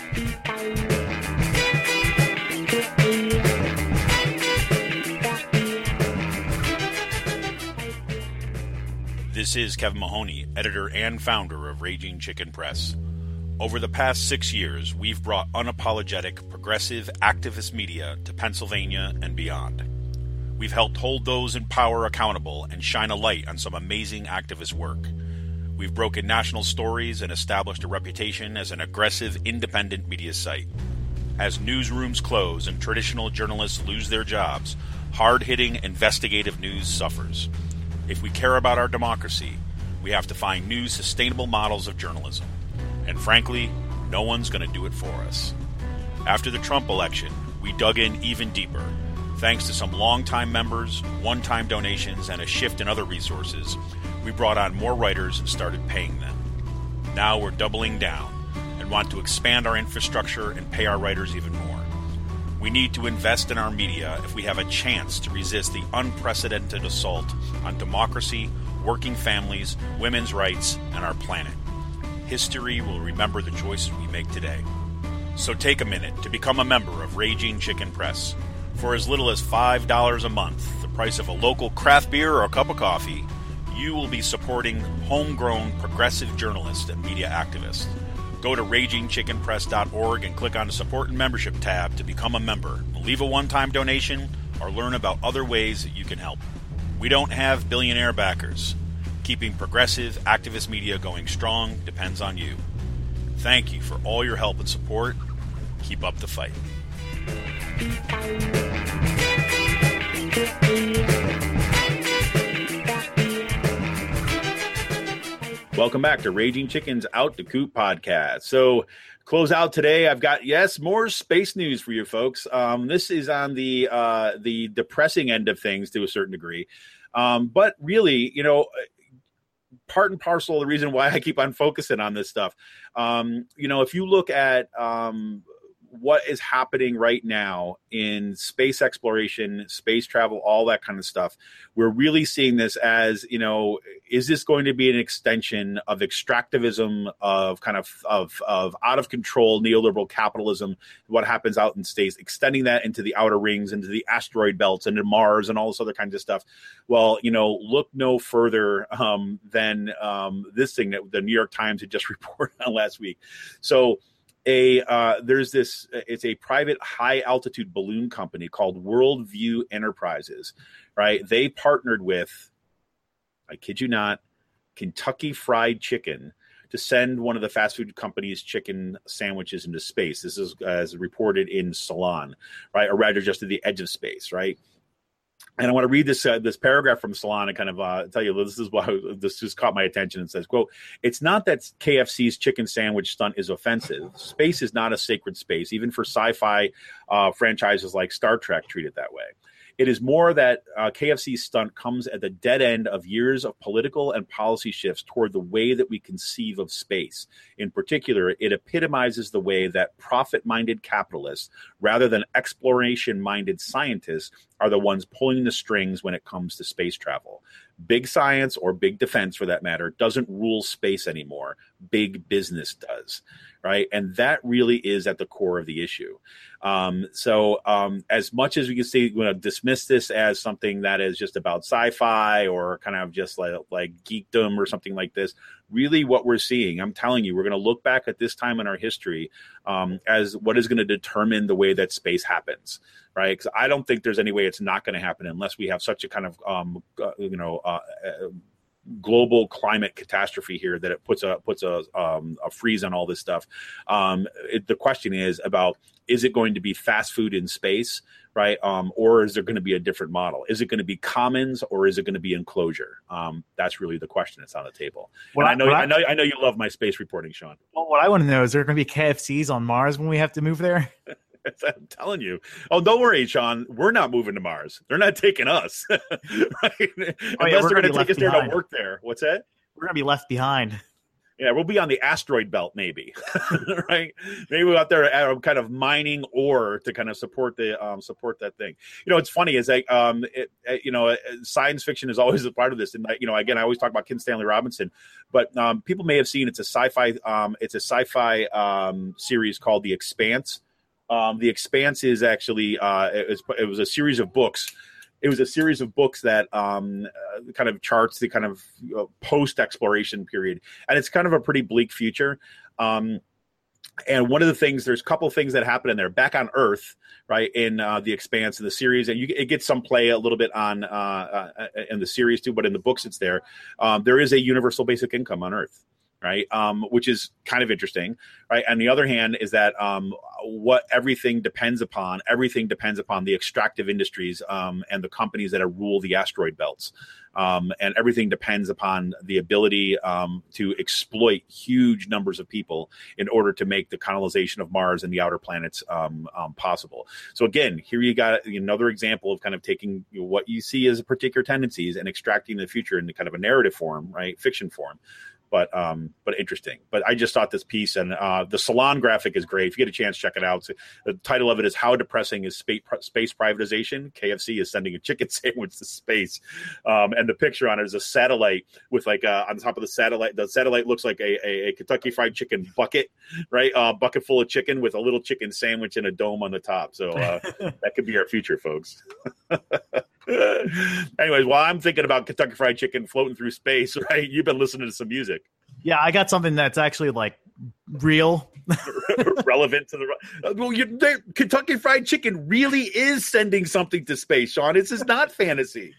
This is Kevin Mahoney, editor and founder of Raging Chicken Press. Over the past 6 years, we've brought unapologetic, progressive, activist media to Pennsylvania and beyond. We've helped hold those in power accountable and shine a light on some amazing activist work. We've broken national stories and established a reputation as an aggressive, independent media site. As newsrooms close and traditional journalists lose their jobs, hard-hitting, investigative news suffers. If we care about our democracy, we have to find new, sustainable models of journalism. And frankly, no one's going to do it for us. After the Trump election, we dug in even deeper. Thanks to some longtime members, one-time donations, and a shift in other resources, we brought on more writers and started paying them. Now we're doubling down and want to expand our infrastructure and pay our writers even more. We need to invest in our media if we have a chance to resist the unprecedented assault on democracy, working families, women's rights, and our planet. History will remember the choices we make today. So take a minute to become a member of Raging Chicken Press. For as little as $5 a month, the price of a local craft beer or a cup of coffee, you will be supporting homegrown progressive journalists and media activists. Go to ragingchickenpress.org and click on the Support and Membership tab to become a member. Leave a one-time donation or learn about other ways that you can help. We don't have billionaire backers. Keeping progressive, activist media going strong depends on you. Thank you for all your help and support. Keep up the fight. Welcome back to Raging Chicken's Out the Coop podcast. So, close out today. I've got, more space news for you folks. This is on the depressing end of things to a certain degree. But really, part and parcel of the reason why I keep on focusing on this stuff. If you look at what is happening right now in space exploration, space travel, all that kind of stuff, we're really seeing this as, is this going to be an extension of extractivism, of kind of out of control neoliberal capitalism, what happens out in space, extending that into the outer rings, into the asteroid belts, into Mars and all this other kinds of stuff. Well, look no further than this thing that the New York Times had just reported on last week. So it's a private high altitude balloon company called Worldview Enterprises, right? They partnered with, I kid you not, Kentucky Fried Chicken to send one of the fast food company's chicken sandwiches into space. This is as reported in Salon, right? Or rather just at the edge of space, right? And I want to read this paragraph from Salon and kind of tell you, this is why this just caught my attention. It says, quote, "It's not that KFC's chicken sandwich stunt is offensive. Space is not a sacred space. Even for sci-fi franchises like Star Trek treat it that way. It is more that KFC's stunt comes at the dead end of years of political and policy shifts toward the way that we conceive of space. In particular, it epitomizes the way that profit-minded capitalists, rather than exploration-minded scientists, are the ones pulling the strings when it comes to space travel. Big science, or big defense for that matter, doesn't rule space anymore. Big business does." Right. And that really is at the core of the issue. So as much as we can say, we're going to dismiss this as something that is just about sci-fi or kind of just like geekdom or something like this, really what we're seeing, I'm telling you, we're going to look back at this time in our history as what is going to determine the way that space happens. Right. Because I don't think there's any way it's not going to happen unless we have such a kind of, global climate catastrophe here that it puts a freeze on all this stuff. The question is about, is it going to be fast food in space, right? Or is there going to be a different model? Is it going to be commons or is it going to be enclosure? That's really the question that's on the table. I know you love my space reporting, Sean. Well, what I want to know is there going to be KFCs on Mars when we have to move there? I'm telling you. Oh, don't worry, Sean. We're not moving to Mars. They're not taking us. Right? Unless they're going to take us there to work there. What's that? We're going to be left behind. Yeah, we'll be on the asteroid belt, maybe. Right? Maybe we're out there kind of mining ore to kind of support that thing. It's funny is like science fiction is always a part of this. And again, I always talk about Kim Stanley Robinson, but people may have seen it's a sci-fi series called The Expanse. The Expanse is actually it was a series of books. It was a series of books that kind of charts the kind of post-exploration period, and it's kind of a pretty bleak future. And one of the things, there's a couple of things that happen in there back on Earth, right? In The Expanse in the series, and it gets some play a little bit on in the series too, but in the books it's there. There is a universal basic income on Earth. Right. Which is kind of interesting. Right. On the other hand is that what everything depends upon the extractive industries and the companies that rule the asteroid belts. And everything depends upon the ability to exploit huge numbers of people in order to make the colonization of Mars and the outer planets possible. So again, here you got another example of kind of taking what you see as particular tendencies and extracting the future in kind of a narrative form, right? Fiction form. But interesting. But I just thought this piece, and the Salon graphic is great. If you get a chance, check it out. So the title of it is "How Depressing is Space Privatization? KFC is Sending a Chicken Sandwich to Space." And the picture on it is a satellite with on top of the satellite. The satellite looks like a Kentucky Fried Chicken bucket, right? Bucket full of chicken with a little chicken sandwich and a dome on the top. So that could be our future, folks. Anyways, while I'm thinking about Kentucky Fried Chicken floating through space, right? You've been listening to some music. Yeah, I got something that's actually like real, relevant to the. Kentucky Fried Chicken really is sending something to space, Sean. This is not fantasy.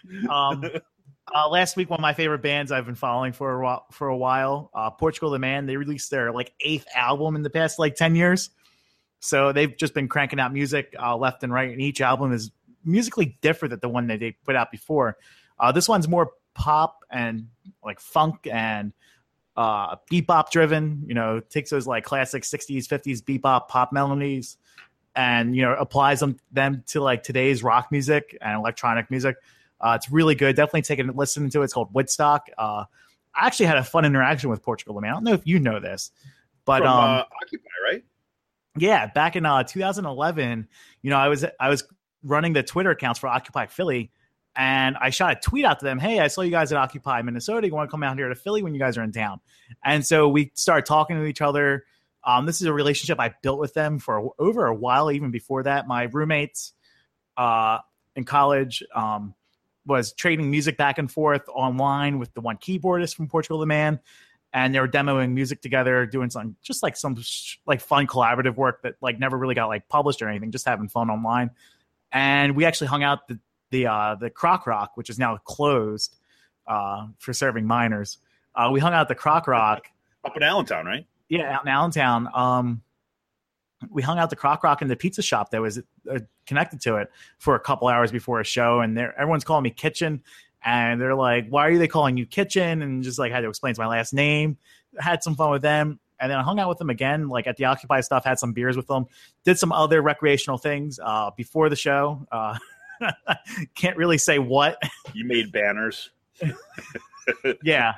Last week, one of my favorite bands I've been following for a while, Portugal the Man. They released their 8th album in the past 10 years. So they've just been cranking out music left and right, and each album is musically different than the one that they put out before. This one's more pop and funk and bebop driven. Takes those classic 60s, 50s bebop pop melodies and applies them to today's rock music and electronic music. It's really good. Definitely take a listen to it. It's called Woodstock. I actually had a fun interaction with Portugal the Man. I don't know if you know this, but From Occupy, right? yeah, back in 2011, I was running the Twitter accounts for Occupy Philly, and I shot a tweet out to them. Hey, I saw you guys at Occupy Minnesota. You want to come out here to Philly when you guys are in town? And so we started talking to each other. This is a relationship I built with them for over a while, even before that. My roommates in college was trading music back and forth online with the one keyboardist from Portugal the Man. And they were demoing music together, doing some fun collaborative work that like never really got like published or anything, just having fun online. And we actually hung out the Croc Rock, which is now closed for serving minors. We hung out at the Croc Rock up in Allentown, right? Yeah, out in Allentown. We hung out at the Croc Rock in the pizza shop that was connected to it for a couple hours before a show, and everyone's calling me Kitchen. And they're like, why are they calling you Kitchen? And just like had to explain my last name. Had some fun with them. And then I hung out with them again, like at the Occupy stuff, had some beers with them, did some other recreational things before the show. Can't really say what. You made banners. Yeah.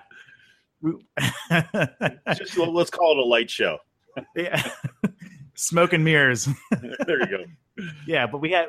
Just let's call it a light show. Yeah. Smoke and mirrors. There you go. Yeah, but we had,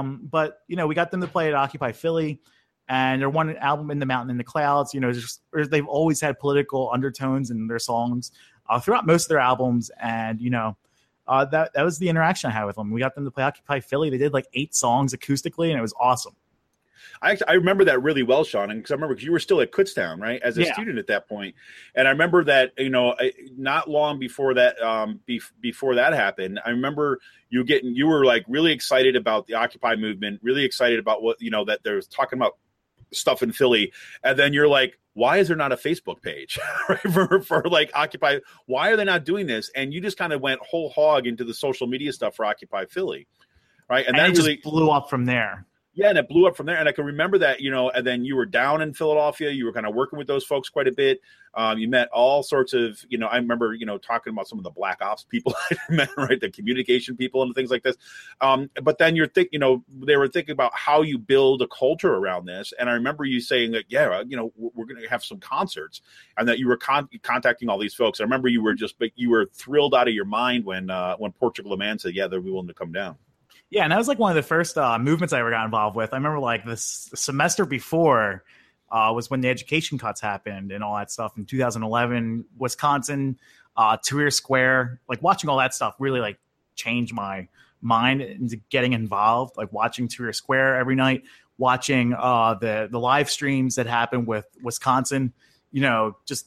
we got them to play at Occupy Philly. And their one album, In the Mountain in the Clouds, they've always had political undertones in their songs throughout most of their albums. And, that was the interaction I had with them. We got them to play Occupy Philly. They did like 8 songs acoustically, and it was awesome. I remember that really well, Sean, because I remember you were still at Kutztown, right, as a student at that point. And I remember that, not long before that, before that happened, I remember you were like really excited about the Occupy movement, really excited about what, that there was talking about stuff in Philly, and then you're like, why is there not a Facebook page right, for like Occupy? Why are they not doing this? And you just kind of went whole hog into the social media stuff for Occupy Philly, right? And that it really just blew up from there. Yeah, and it blew up from there. And I can remember that, and then you were down in Philadelphia. You were kind of working with those folks quite a bit. You met all sorts of, I remember, talking about some of the black ops people I met, right? The communication people and things like this. But then they were thinking about how you build a culture around this. And I remember you saying that, we're going to have some concerts, and that you were contacting all these folks. I remember you were thrilled out of your mind when Portugal the Man said, yeah, they're willing to come down. Yeah, and that was like one of the first movements I ever got involved with. I remember like the semester before was when the education cuts happened and all that stuff in 2011, Wisconsin, Tahrir Square. Like watching all that stuff really like changed my mind into getting involved. Like watching Tahrir Square every night, watching the live streams that happened with Wisconsin. Just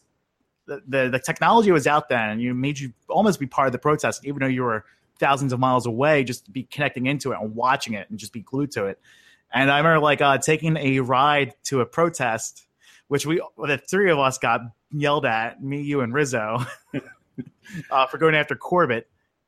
the technology was out then, and made you almost be part of the protest, even though you were thousands of miles away, just to be connecting into it and watching it and just be glued to it. And I remember like taking a ride to a protest, which the 3 of us got yelled at, me, you, and Rizzo, for going after Corbett.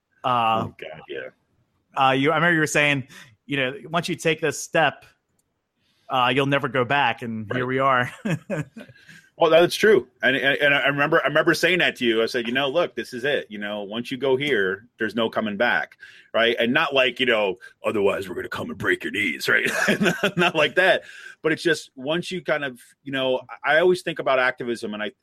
Oh God, yeah. I remember you were saying, once you take this step, you'll never go back, and right. Here we are. Well, that's true. And I remember saying that to you. I said, look, this is it. Once you go here, there's no coming back. Right. And not like, otherwise we're going to come and break your knees. Right. Not like that. But it's just once you kind of, I always think about activism, and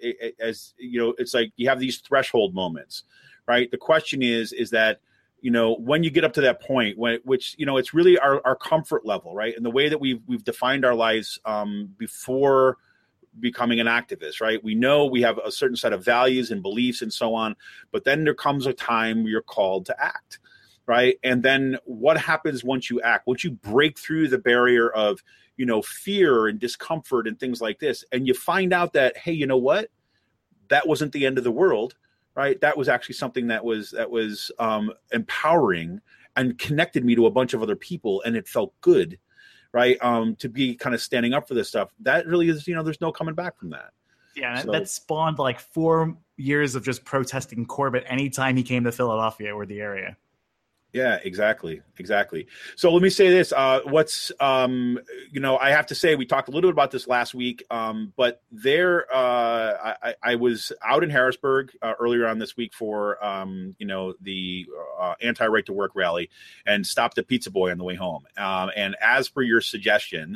it's like you have these threshold moments. Right. The question is that, when you get up to that point, which it's really our comfort level. Right. And the way that we've defined our lives before becoming an activist, right? We know we have a certain set of values and beliefs and so on, but then there comes a time where you're called to act, right? And then what happens once you act? Once you break through the barrier of, fear and discomfort and things like this, and you find out that, hey, you know what? That wasn't the end of the world, right? That was actually something that was empowering and connected me to a bunch of other people, and it felt good. Right. To be kind of standing up for this stuff. That really is, there's no coming back from that. Yeah. So, that spawned like 4 years of just protesting Corbett anytime he came to Philadelphia or the area. Yeah, exactly. So let me say this. I have to say, we talked a little bit about this last week, but I was out in Harrisburg earlier on this week for, the anti-right to work rally, and stopped at Pizza Boy on the way home. And as per your suggestion,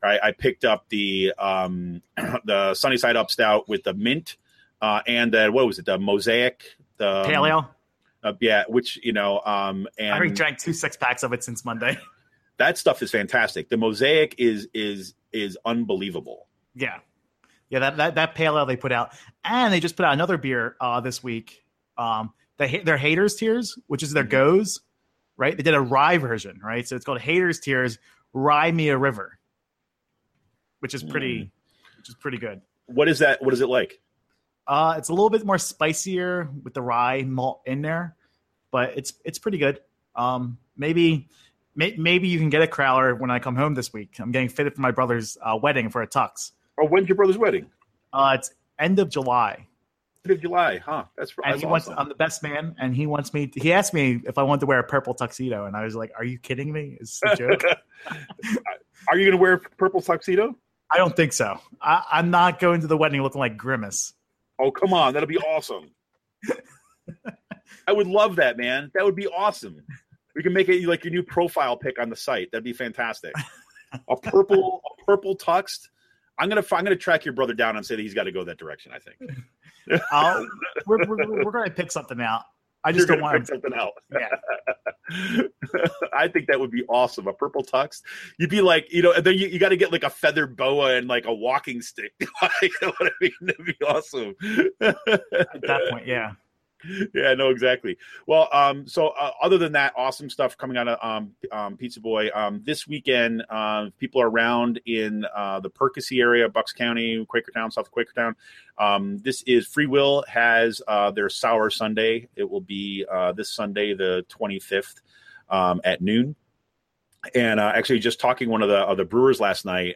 Right, I picked up the Sunny Side Up Stout with the mint and what was it? The Mosaic, the Pale Ale. Yeah, which and I already drank 2 6-packs of it since Monday. That stuff is fantastic. The Mosaic is unbelievable. Yeah, that pale ale they put out, and they just put out another beer this week. Their Haters Tears, which is their goes, right? They did a rye version, right? So it's called Haters Tears Rye Me a River, which is pretty good. What is that? What is it like? It's a little bit more spicier with the rye malt in there, but it's pretty good. Maybe you can get a crowler when I come home this week. I'm getting fitted for my brother's wedding for a tux. Oh, when's your brother's wedding? It's end of July. End of July, huh? That's awesome. I'm the best man, and he wants me. He asked me if I wanted to wear a purple tuxedo, and I was like, "Are you kidding me? Is this a joke?" Are you going to wear a purple tuxedo? I don't think so. I'm not going to the wedding looking like Grimace. Oh, come on. That'll be awesome. I would love that, man. That would be awesome. We can make it like your new profile pic on the site. That'd be fantastic. A purple tux. I'm gonna track your brother down and say that he's got to go that direction. I think. We're going to pick something out. I just don't want to pick something out. Yeah. I think that would be awesome. A purple tux. You'd be like, then you got to get like a feather boa and like a walking stick. You know what I mean? That'd be awesome. At that point, yeah. Yeah, no, exactly. Well, so other than that, awesome stuff coming out of Pizza Boy. This weekend, people are around in the Percy area, Bucks County, Quakertown, South Quakertown. This is Free Will has their Sour Sunday. It will be this Sunday, the 25th, at noon. And actually, just talking one of the brewers last night.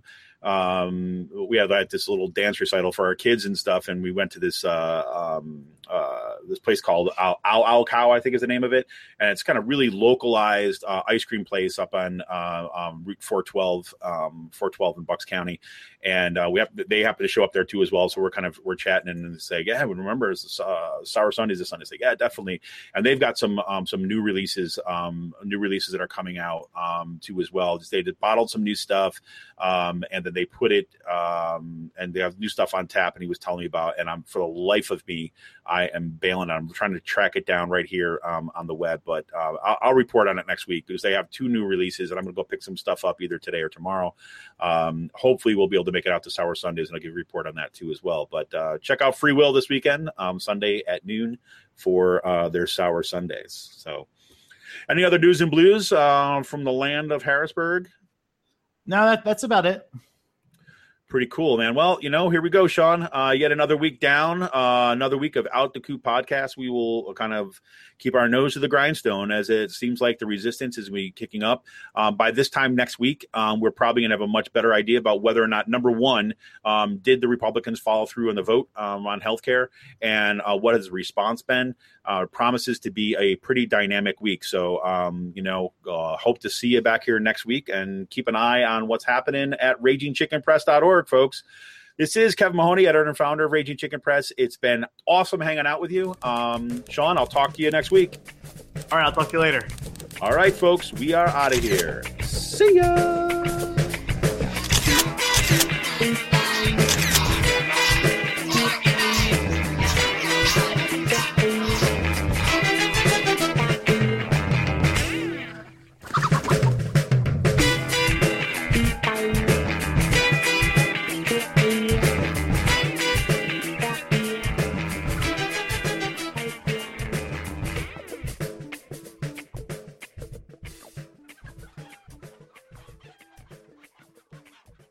We had this little dance recital for our kids and stuff, and we went to this this place called Ow Cow, I think is the name of it, and it's kind of really localized ice cream place up on Route 412 in Bucks County, and they happen to show up there too as well. So we're chatting and say, yeah, we remember it's Sour Sundays this Sunday. Say, yeah, definitely. And they've got some new releases that are coming out too as well. They bottled some new stuff, and then they put it and they have new stuff on tap. And he was telling me about, and for the life of me, I am bailing. I'm trying to track it down right here on the web, but I'll report on it next week because they have 2 new releases, and I'm going to go pick some stuff up either today or tomorrow. Hopefully, we'll be able to make it out to Sour Sundays, and I'll give a report on that too as well. But check out Free Will this weekend, Sunday at noon for their Sour Sundays. So, any other news and blues from the land of Harrisburg? No, that's about it. Pretty cool, man. Well, here we go, Sean. Yet another week down, another week of Out the Coop podcast. We will kind of keep our nose to the grindstone as it seems like the resistance is kicking up. By this time next week, we're probably going to have a much better idea about whether or not, number one, did the Republicans follow through on the vote on healthcare, and what has the response been? Promises to be a pretty dynamic week. So, hope to see you back here next week, and keep an eye on what's happening at RagingChickenPress.org, folks. This is Kevin Mahoney, editor and founder of Raging Chicken Press. It's been awesome hanging out with you. Sean, I'll talk to you next week. All right, I'll talk to you later. All right, folks, we are out of here. See ya.